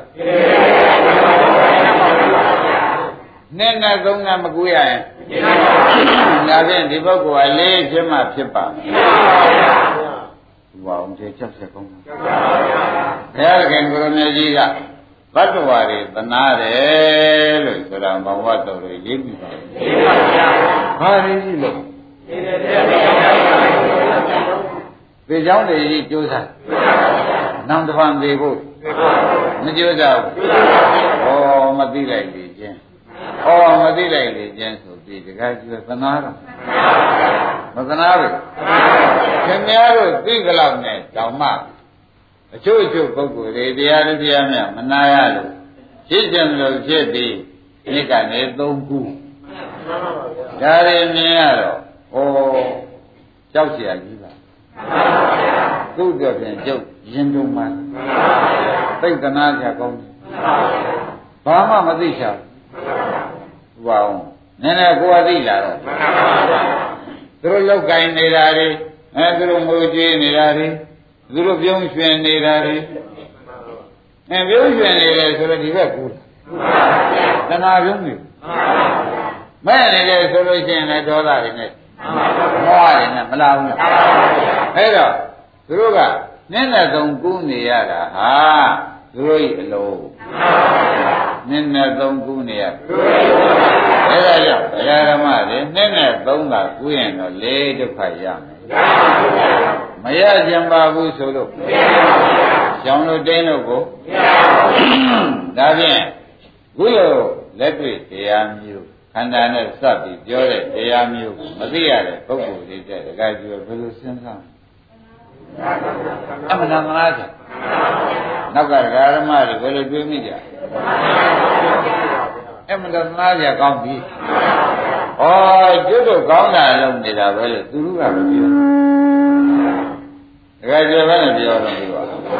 Speaker 2: နဲ့နဲ့သုံးကမကူရရင်ဒါဖြင့်ဒီပုဂ္ဂိုလ်ကလေးဖြစ်မှဖြစ်ပါမယ်ဘုရားအောင်ကျေချက်ဆက်ကောင်းပါဘုရားခင်ကိုရမေကြီးကဘတ်တော်ရီသနာတယ်လို့ဆိုတာဘဝတော်တွေရေးပြီးပါဘာရင်းကြီးလို့ဒီเจ้าတွေကြီးကြိုးစားနောင်တစ်ဖန်သေးဖို့မကြိုးစားဘူးဩမသိလိုက်လေချင်းဩမသိလိုက်လေချင်းဆိုပြီးတခါကျသနာတော့မသနာဘူးခင်ဗျားတို့သိကြလောက်နဲ့တောင်မှအချို့အချို့ပုဂ္ဂိုလ်တွေတရားတော်တရားများမနာရလို့ဖြစ်ကြလို့ဖြစ်ပြီးဒီကနေသုံးခုဒါတွေမြင်ရတော့ဩကြောက်เสียကြီးပါသူ့တော့ပြန်ကျုပ်ရင်တုံးမှသိက္ခနာကြကောင်းဘာမှမသိချာဘူးဘာအောင်နည်းနည်းကိုယ်အသိလာတော့သူတို့လောက်ကင်နေတာတွေအဲသူတို့ငိုကြွေးနေတာတွေသူတို့ပြုံးရွှင်နေတာတွေအဲပြုံးရွှင်နေတယ်ဆိုတော့ဒီဘက်ကူတဏှာပြုံးနေမဲ့နေတယ်ဆိုလို့ရှိရင်လည်းဒေါသတွေနဲ့မောဟတွေနဲ့မလာဘူးလားအဲ့တော့သူတို့ကနည်းနည်းသုံးကူးနေရတာဟာသူတို့ဤအလုံးနည်းနည်းသုံးကူးနေရအဲ့ဒါကြောင့်ဘုရားဓမ္မတွေနည်းနည်းသုံးတာကူးရင်တော့လေးဒုက္ခရမယ်မရကြံပါဘူးဆိုလို့ကျောင်းလို့တင်းလို့ကိုဒါဖြင့်ခုလိုလက်တွေ့တရားမျိုးခန္ဓာနဲ့စပ်ပြီးပြောတဲ့တရားမျိုးကိုမသိရတဲ့ပုဂ္ဂိုလ်တွေတဲ့ဒကာကြီးဘယ်လိုစဉ်းစားအမှန်တမ်းလားနောက်ကဒကာဓမ္မတွေဘယ်လိုတွေးမိကြအမှန်တမ်းလားကြကောင်းပြီဩကျွတ်တို့ကောင်းတာလုံးနေတာပဲလို့သူတို့ကမပြောဒကာကြီးဘယ်နဲ့ပြောတော့ဒီပါ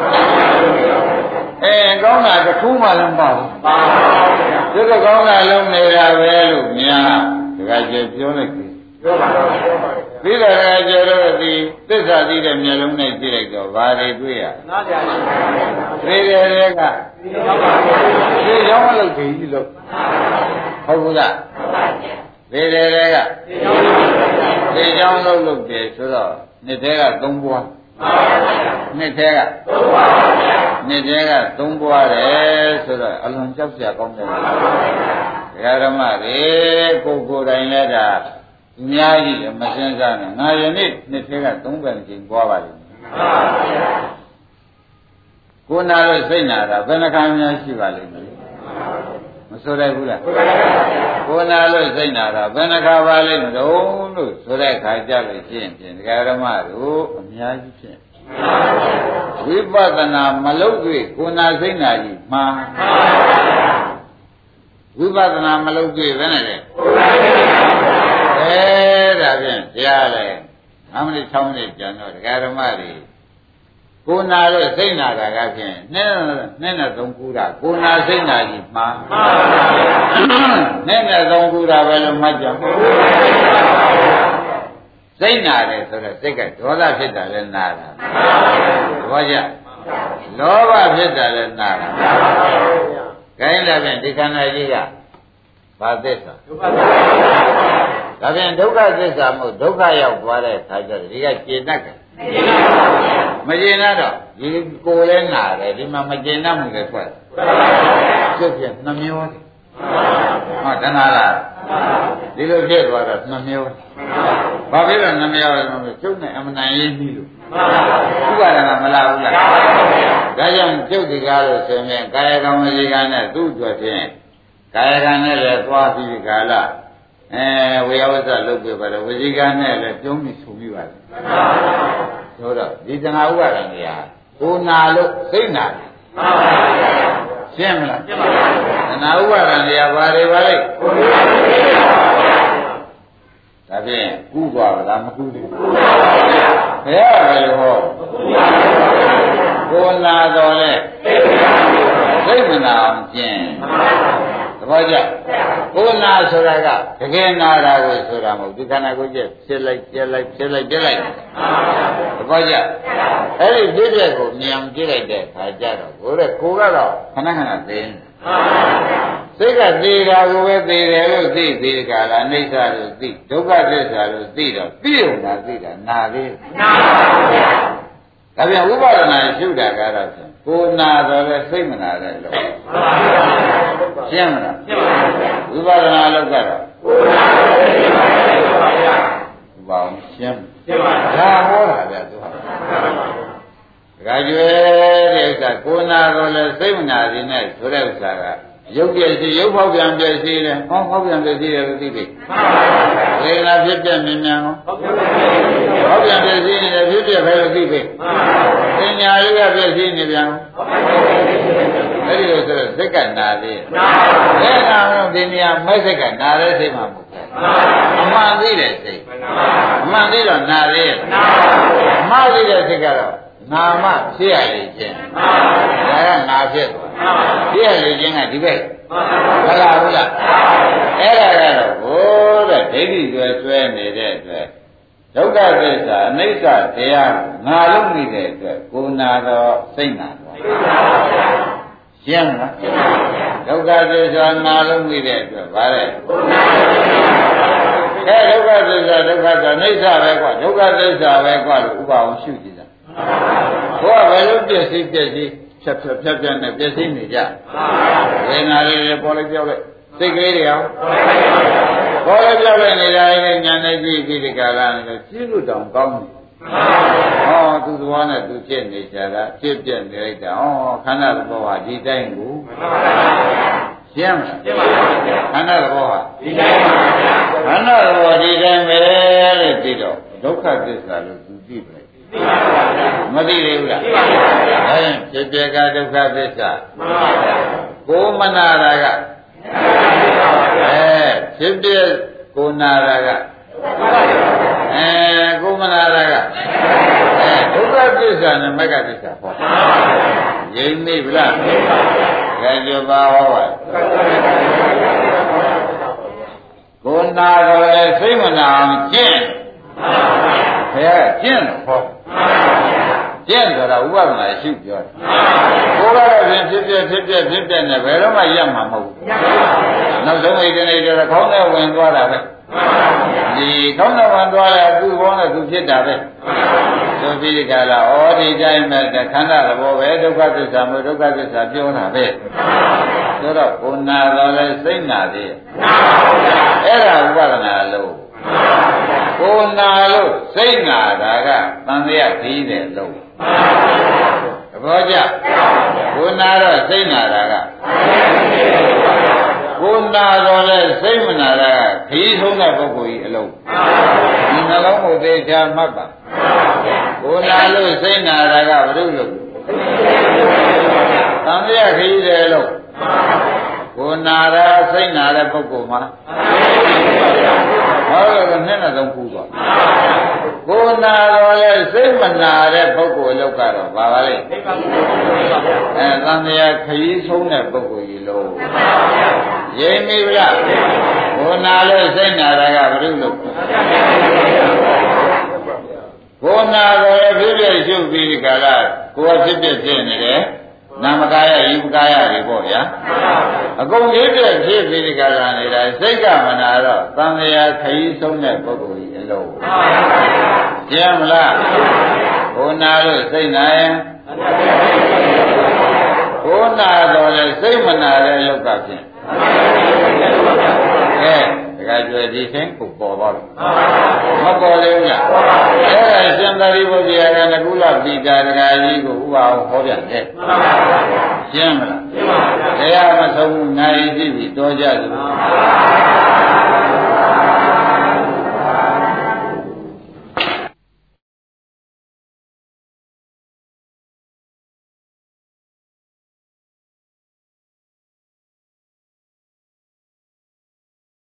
Speaker 2: အဲကောင်းတာတစ်ခုမှလည်းမပါဘူးကျွတ်တို့ကောင်းတာလုံးနေတာပဲလို့များဒကာကြီးပြောလိုက်ပြီပြောပါတော့သိတဲ့ဒကာကြီးတို့ဒီသစ္စာသိတဲ့မျက်လုံးနဲ့ကြည့်လိုက်တော့ဘာတွေတွေ့ရနားကြပါဘူးသိတဲ့တွေကဒီရောင်းလို့ဒီလို့ဟုတ်ဘူးလားသိတဲ့တွေကဒီကြောင်းလို့လို့တယ်ဆိုတော့နှစ်သေးကသုံးပွားနှစ်သေးကသုံးပွားနှစ်သေးကသုံးပွားတယ်ဆိုတော့အလွန်ကြောက်စရာကောင်းတယ်ဒကာဓမ္မတွေကိုကိုယ်တိုင်လည်းဒါအများကြီးမစင်စားနဲ့ငါယနေ့နှစ်သေးကသုံးပဲချိန်ပွားပါလိမ့်မယ်ကိုနာလို့စိတ်နာတာဘယ်နှခါများရှိပါလိမ့်မယ်မဆိုရဘူးလားကိုနာလို့စိတ်နာတာဘယ်နှခါပါလိမ့်မလို့လို့ဆိုတဲ့ခါကြလို့ရှိရင်ဖြင့်ဒကာဓမ္မတို့အများကြီးဖြင့်ဝိပဿနာမလုပ်တွေ့ကိုနာစိတ်နာကြီးမှားဝိပဿနာမလုပ်တွေ့ဘယ်နဲ့လဲအဲဒါဖြင့်တရားလဲ၅မိနစ်၆မိနစ်ကြာတော့ဒကာဓမ္မတွေကိုနာလို့စိတ်နာတာကဖြင့်နဲ့နဲ့နဲ့သုံးကူတာကိုနာစိတ်နာကြီးမှားနဲ့နဲ့သုံးကူတာပဲလို့မှတ်ကြစိတ်နာတယ်ဆိုတော့စိတ်ကဒေါသဖြစ်တာလည်းနာတာသဘောကျလောဘဖြစ်တာလည်းနာတာခိုင်းလာပြန်ဒီခန္ဓာကြီးကဘာသစ္စာဒါပြန်ဒုက္ခသစ္စာမို့ဒုက္ခရောက်သွားတဲ့အခါကျတော့ဒီကကျေနပ်တယ်မကျေနပ်တော့ဒီကိုယ်လည်းနာတယ်ဒီမှာမကျေနပ်မှုလည်းထွက်ကျုပ်ပြန်နှမျောတယ်ဟောတဏှာလားဒီလိုဖြစ်သွားတော့နှမျိုးဘာဖြစ်လို့နှမျိုးလဲကျုပ်နဲ့အမှန်တန်ရေးပြီးလို့ဥပါဒနာမလားဘူးလားဒါကြောင့်ကျုပ်ဒီကားလို့ဆိုရင်ကာယကံဝစီကံနဲ့သူ့အတွက်ဖြင့်ကာယကံနဲ့လည်းသွားပြီးဒီကာလအဲဝေယဝဇ္ဇလုပ်ပြပါတော့ဝစီကံနဲ့လည်းပြုံးပြီးဆိုပြီးပါလေဆိုတော့ဒီတဏှာဥပါဒံတွေဟာကိုနာလို့စိတ်နာရှင်းမလားရှင်းပါပါတဏှာဥပါဒံတွေကဘာတွေပါလဲကိုနာဒါဖြင့်ကူးသွားလားမကူးဘူးဘုရားဘယ်လိုဟောကိုနာတော်လဲစိတ်မနာအောင်ကျင့်သဘောကျကိုနာဆိုတာကတကယ်နာတာကိုဆိုတာမဟုတ်ဒီခန္ဓာကိုယ်ကျဖြစ်လိုက်ပြက်လိုက်ဖြစ်လိုက်ပြက်လိုက်သဘောကျအဲ့ဒီဖြစ်တဲ့ကိုမြင်အောင်ကြည့်လိုက်တဲ့အခါကျတော့ကိုယ်ကကိုကတော့ခဏခဏသိနေစိတ်ကသိတာကိုပဲသိတယ်လို့သိသေးကြလားအိဋ္ဌာလို့သိဒုက္ခသစ္စာလို့သိတော့သိုံတာသိတာနာသေးနာပါဗျာဒါပြန်ဥပါဒနာရှုတာကတော့ကိုနာတော့လဲစိတ်မနာတဲ့လို့ရှင်းမလားရှင်းပါပြီဥပါဒနာလို့ကတော့ကိုနာတော့စိတ်မနာတဲ့လို့ပါဗျာဥပါအောင်ရှင်းရှင်းပါဒါဟောတာဗျာသူဟာဒါကြွယ်တဲ့ဥစ္စာကိုနာတော့လဲစိတ်မနာခြင်းနဲ့ဆိုတဲ့ဥစ္စာကရုပ်ပြည့်စီရုပ်ဖောက်ပြန်ပြည့်စီတယ်ဟောဖောက်ပြန်ပြည့်စီတယ်လို့သိပြီဝေဒနာဖြစ်ပြမြင်မြန်ဟောဖောက်ပြန်ပြည့်စီနေတယ်ဖြစ်ပြပဲလို့သိပြီပညာလေးကပြည့်စီနေပြန်အဲ့ဒီလိုဆိုတော့စိတ်ကနာသေးတယ်နာတော့ဒီနေရာမဲ့စိတ်ကနာတဲ့စိတ်မှမဟုတ်ဘူးအမှန်သိတဲ့စိတ်အမှန်သိတော့နာသေးတယ်အမှန်သိတဲ့စိတ်ကတော့နာမဖြစ်ရလေခြင်းဒါကနာဖြစ်ဖြစ်ရလေခြင်းကဒီဘက်မလားဘူးလားအဲ့ဒါကတော့ဘိုးတဲ့ဒိဋ္ဌိဆွဲဆွဲနေတဲ့အတွက်ဒုက္ခသစ္စာအနိစ္စတရားငါလုံးနေတဲ့အတွက်ကိုနာတော့စိတ်နာတော့ရှင်းလားဒုက္ခသစ္စာငါလုံးနေတဲ့အတွက်ဗါတဲ့အဲဒုက္ခသစ္စာဒုက္ခသစ္စာအနိစ္စပဲကွာဒုက္ခသစ္စာပဲကွာလို့ဥပအောင်ရှုကြည့်တာဘုရားဘယ်လိုပြည့်စည်ပြည့်စည်ဖြတ်ဖြတ်ဖြတ်ဖြတ်နဲ့ပြည့်စည်နေကြဝေဒနာလေးတွေပေါ်လိုက်ပြောက်လိုက်စိတ်ကလေးတွေအောင်ပေါ်လိုက်ပြောက်လိုက်နေတာလည်းညာနေကြည့်ပြီးဒီကလာနေလို့ရှင်းလို့တောင်ကောင်းတယ်ဟောသူသွားနဲ့သူဖြစ်နေကြတာဖြစ်ပြနေလိုက်တာဟောခန္ဓာသဘောဟာဒီတိုင်းကိုရှင်းမလားရှင်းပါပါခန္ဓာသဘောဟာဒီတိုင်းပါဗျာခန္ဓာသဘောဒီတိုင်းပဲလို့သိတော့ဒုက္ခသစ္စာလို့သူသိပလိုက်မသိသေးဘူးလားသိပါပါဗျာအဲဖြစ်ပြကဒုက္ခသစ္စာမှန်ပါဗျာကိုမနာတာကအဲဖြစ်ပြကိုနာတာကအဲကိုမနာတာကအဲဒုက္ခသစ္စာနဲ့မဂ္ဂသစ္စာဟောရင်းမိဗလားကဲကြပါဟောပါကိုနာတော့လေစိတ်မနာအောင်ကျင့်ဘုရားကျင့်တော့ဟောကျင့်ဆိုတာဥပဒနာရှိပြောတယ်ကိုယ်ကတော့ဖြစ်ဖြစ်ဖြစ်ဖြစ်ဖြစ်ဖြစ်နဲ့ဘယ်တော့မှရပ်မှာမဟုတ်ဘူးနောက်ဆုံးအိတ်ကနေတော့ခေါင်းနဲ့ဝင်သွားတာပဲဒီခေါင်းနဲ့ဝင်သွားတယ်သူ့ဘောနဲ့သူဖြစ်တာပဲဆိုပြီးဒီကလာဩဒီတိုင်းမဲ့ခန္ဓာသဘောပဲဒုက္ခသစ္စာမို့ဒုက္ခသစ္စာပြောတာပဲဆိုတော့ကိုနာတော့လဲစိတ်နာသေးအဲ့ဒါဥပဒနာလို့ကိုနာလို့စိတ်နာတာကသံဃာပြီးတယ်လို့သဘောကျကိုနာတော့စိတ်နာတာကကိုနာတော့လဲစိတ်မနာတာကခီးဆုံးတဲ့ပုဂ္ဂိုလ်ကြီးအလုံးဒီနှလုံးကိုသေချာမှတ်ပါကိုနာလို့စိတ်နာတာကဘုရုလို့သံဃာခီးတယ်လို့ကိုနာတာစိတ်နာတဲ့ပုဂ္ဂိုလ်မှာဟောလို့နဲ့နဲ့သုံးခုသွားကိုနာတော့လေစိတ်မနာတဲ့ပုဂ္ဂိုလ်လောက်ကတော့ဘာပါလဲအဲသံဃာခရီးဆုံးတဲ့ပုဂ္ဂိုလ်ကြီးလို့ရင်းမိဗလားကိုနာလို့စိတ်နာတာကဘုရုလို့ကိုနာတော့လေဖြစ်ဖြစ်ရှုပ်ပြီးဒီကလာကိုယ်ဖြစ်ဖြစ်ဖြစ်နေတယ်နာမကာယယူကာယတွေပေါ့ဗျာအကုန်လေးပြည့်ဖြစ်ပြီးဒီကလာနေတာစိတ်ကမနာတော့သံဃာခရီးဆုံးတဲ့ပုဂ္ဂိုလ်ကြီးအလုံးကျမ်းမလားဘုနာလို့စိတ်နာရင်ဘုနာတော့လေစိတ်မနာတဲ့လောက်ကဖြင့်ကဲတခါကျွဲဒီချင်းကိုပေါ်တော့မပေါ်လေဘူးလားအဲ့ဒါရှင်သာရိပုတ္တရာကနကုလပိတာတခါကြီးကိုဥပအောင်ဟောပြန်တယ်ရှင်းမလားရှင်းပါဗျာတရားမဆုံးဘူးနိုင်ရှိပြီတော်ကြသူ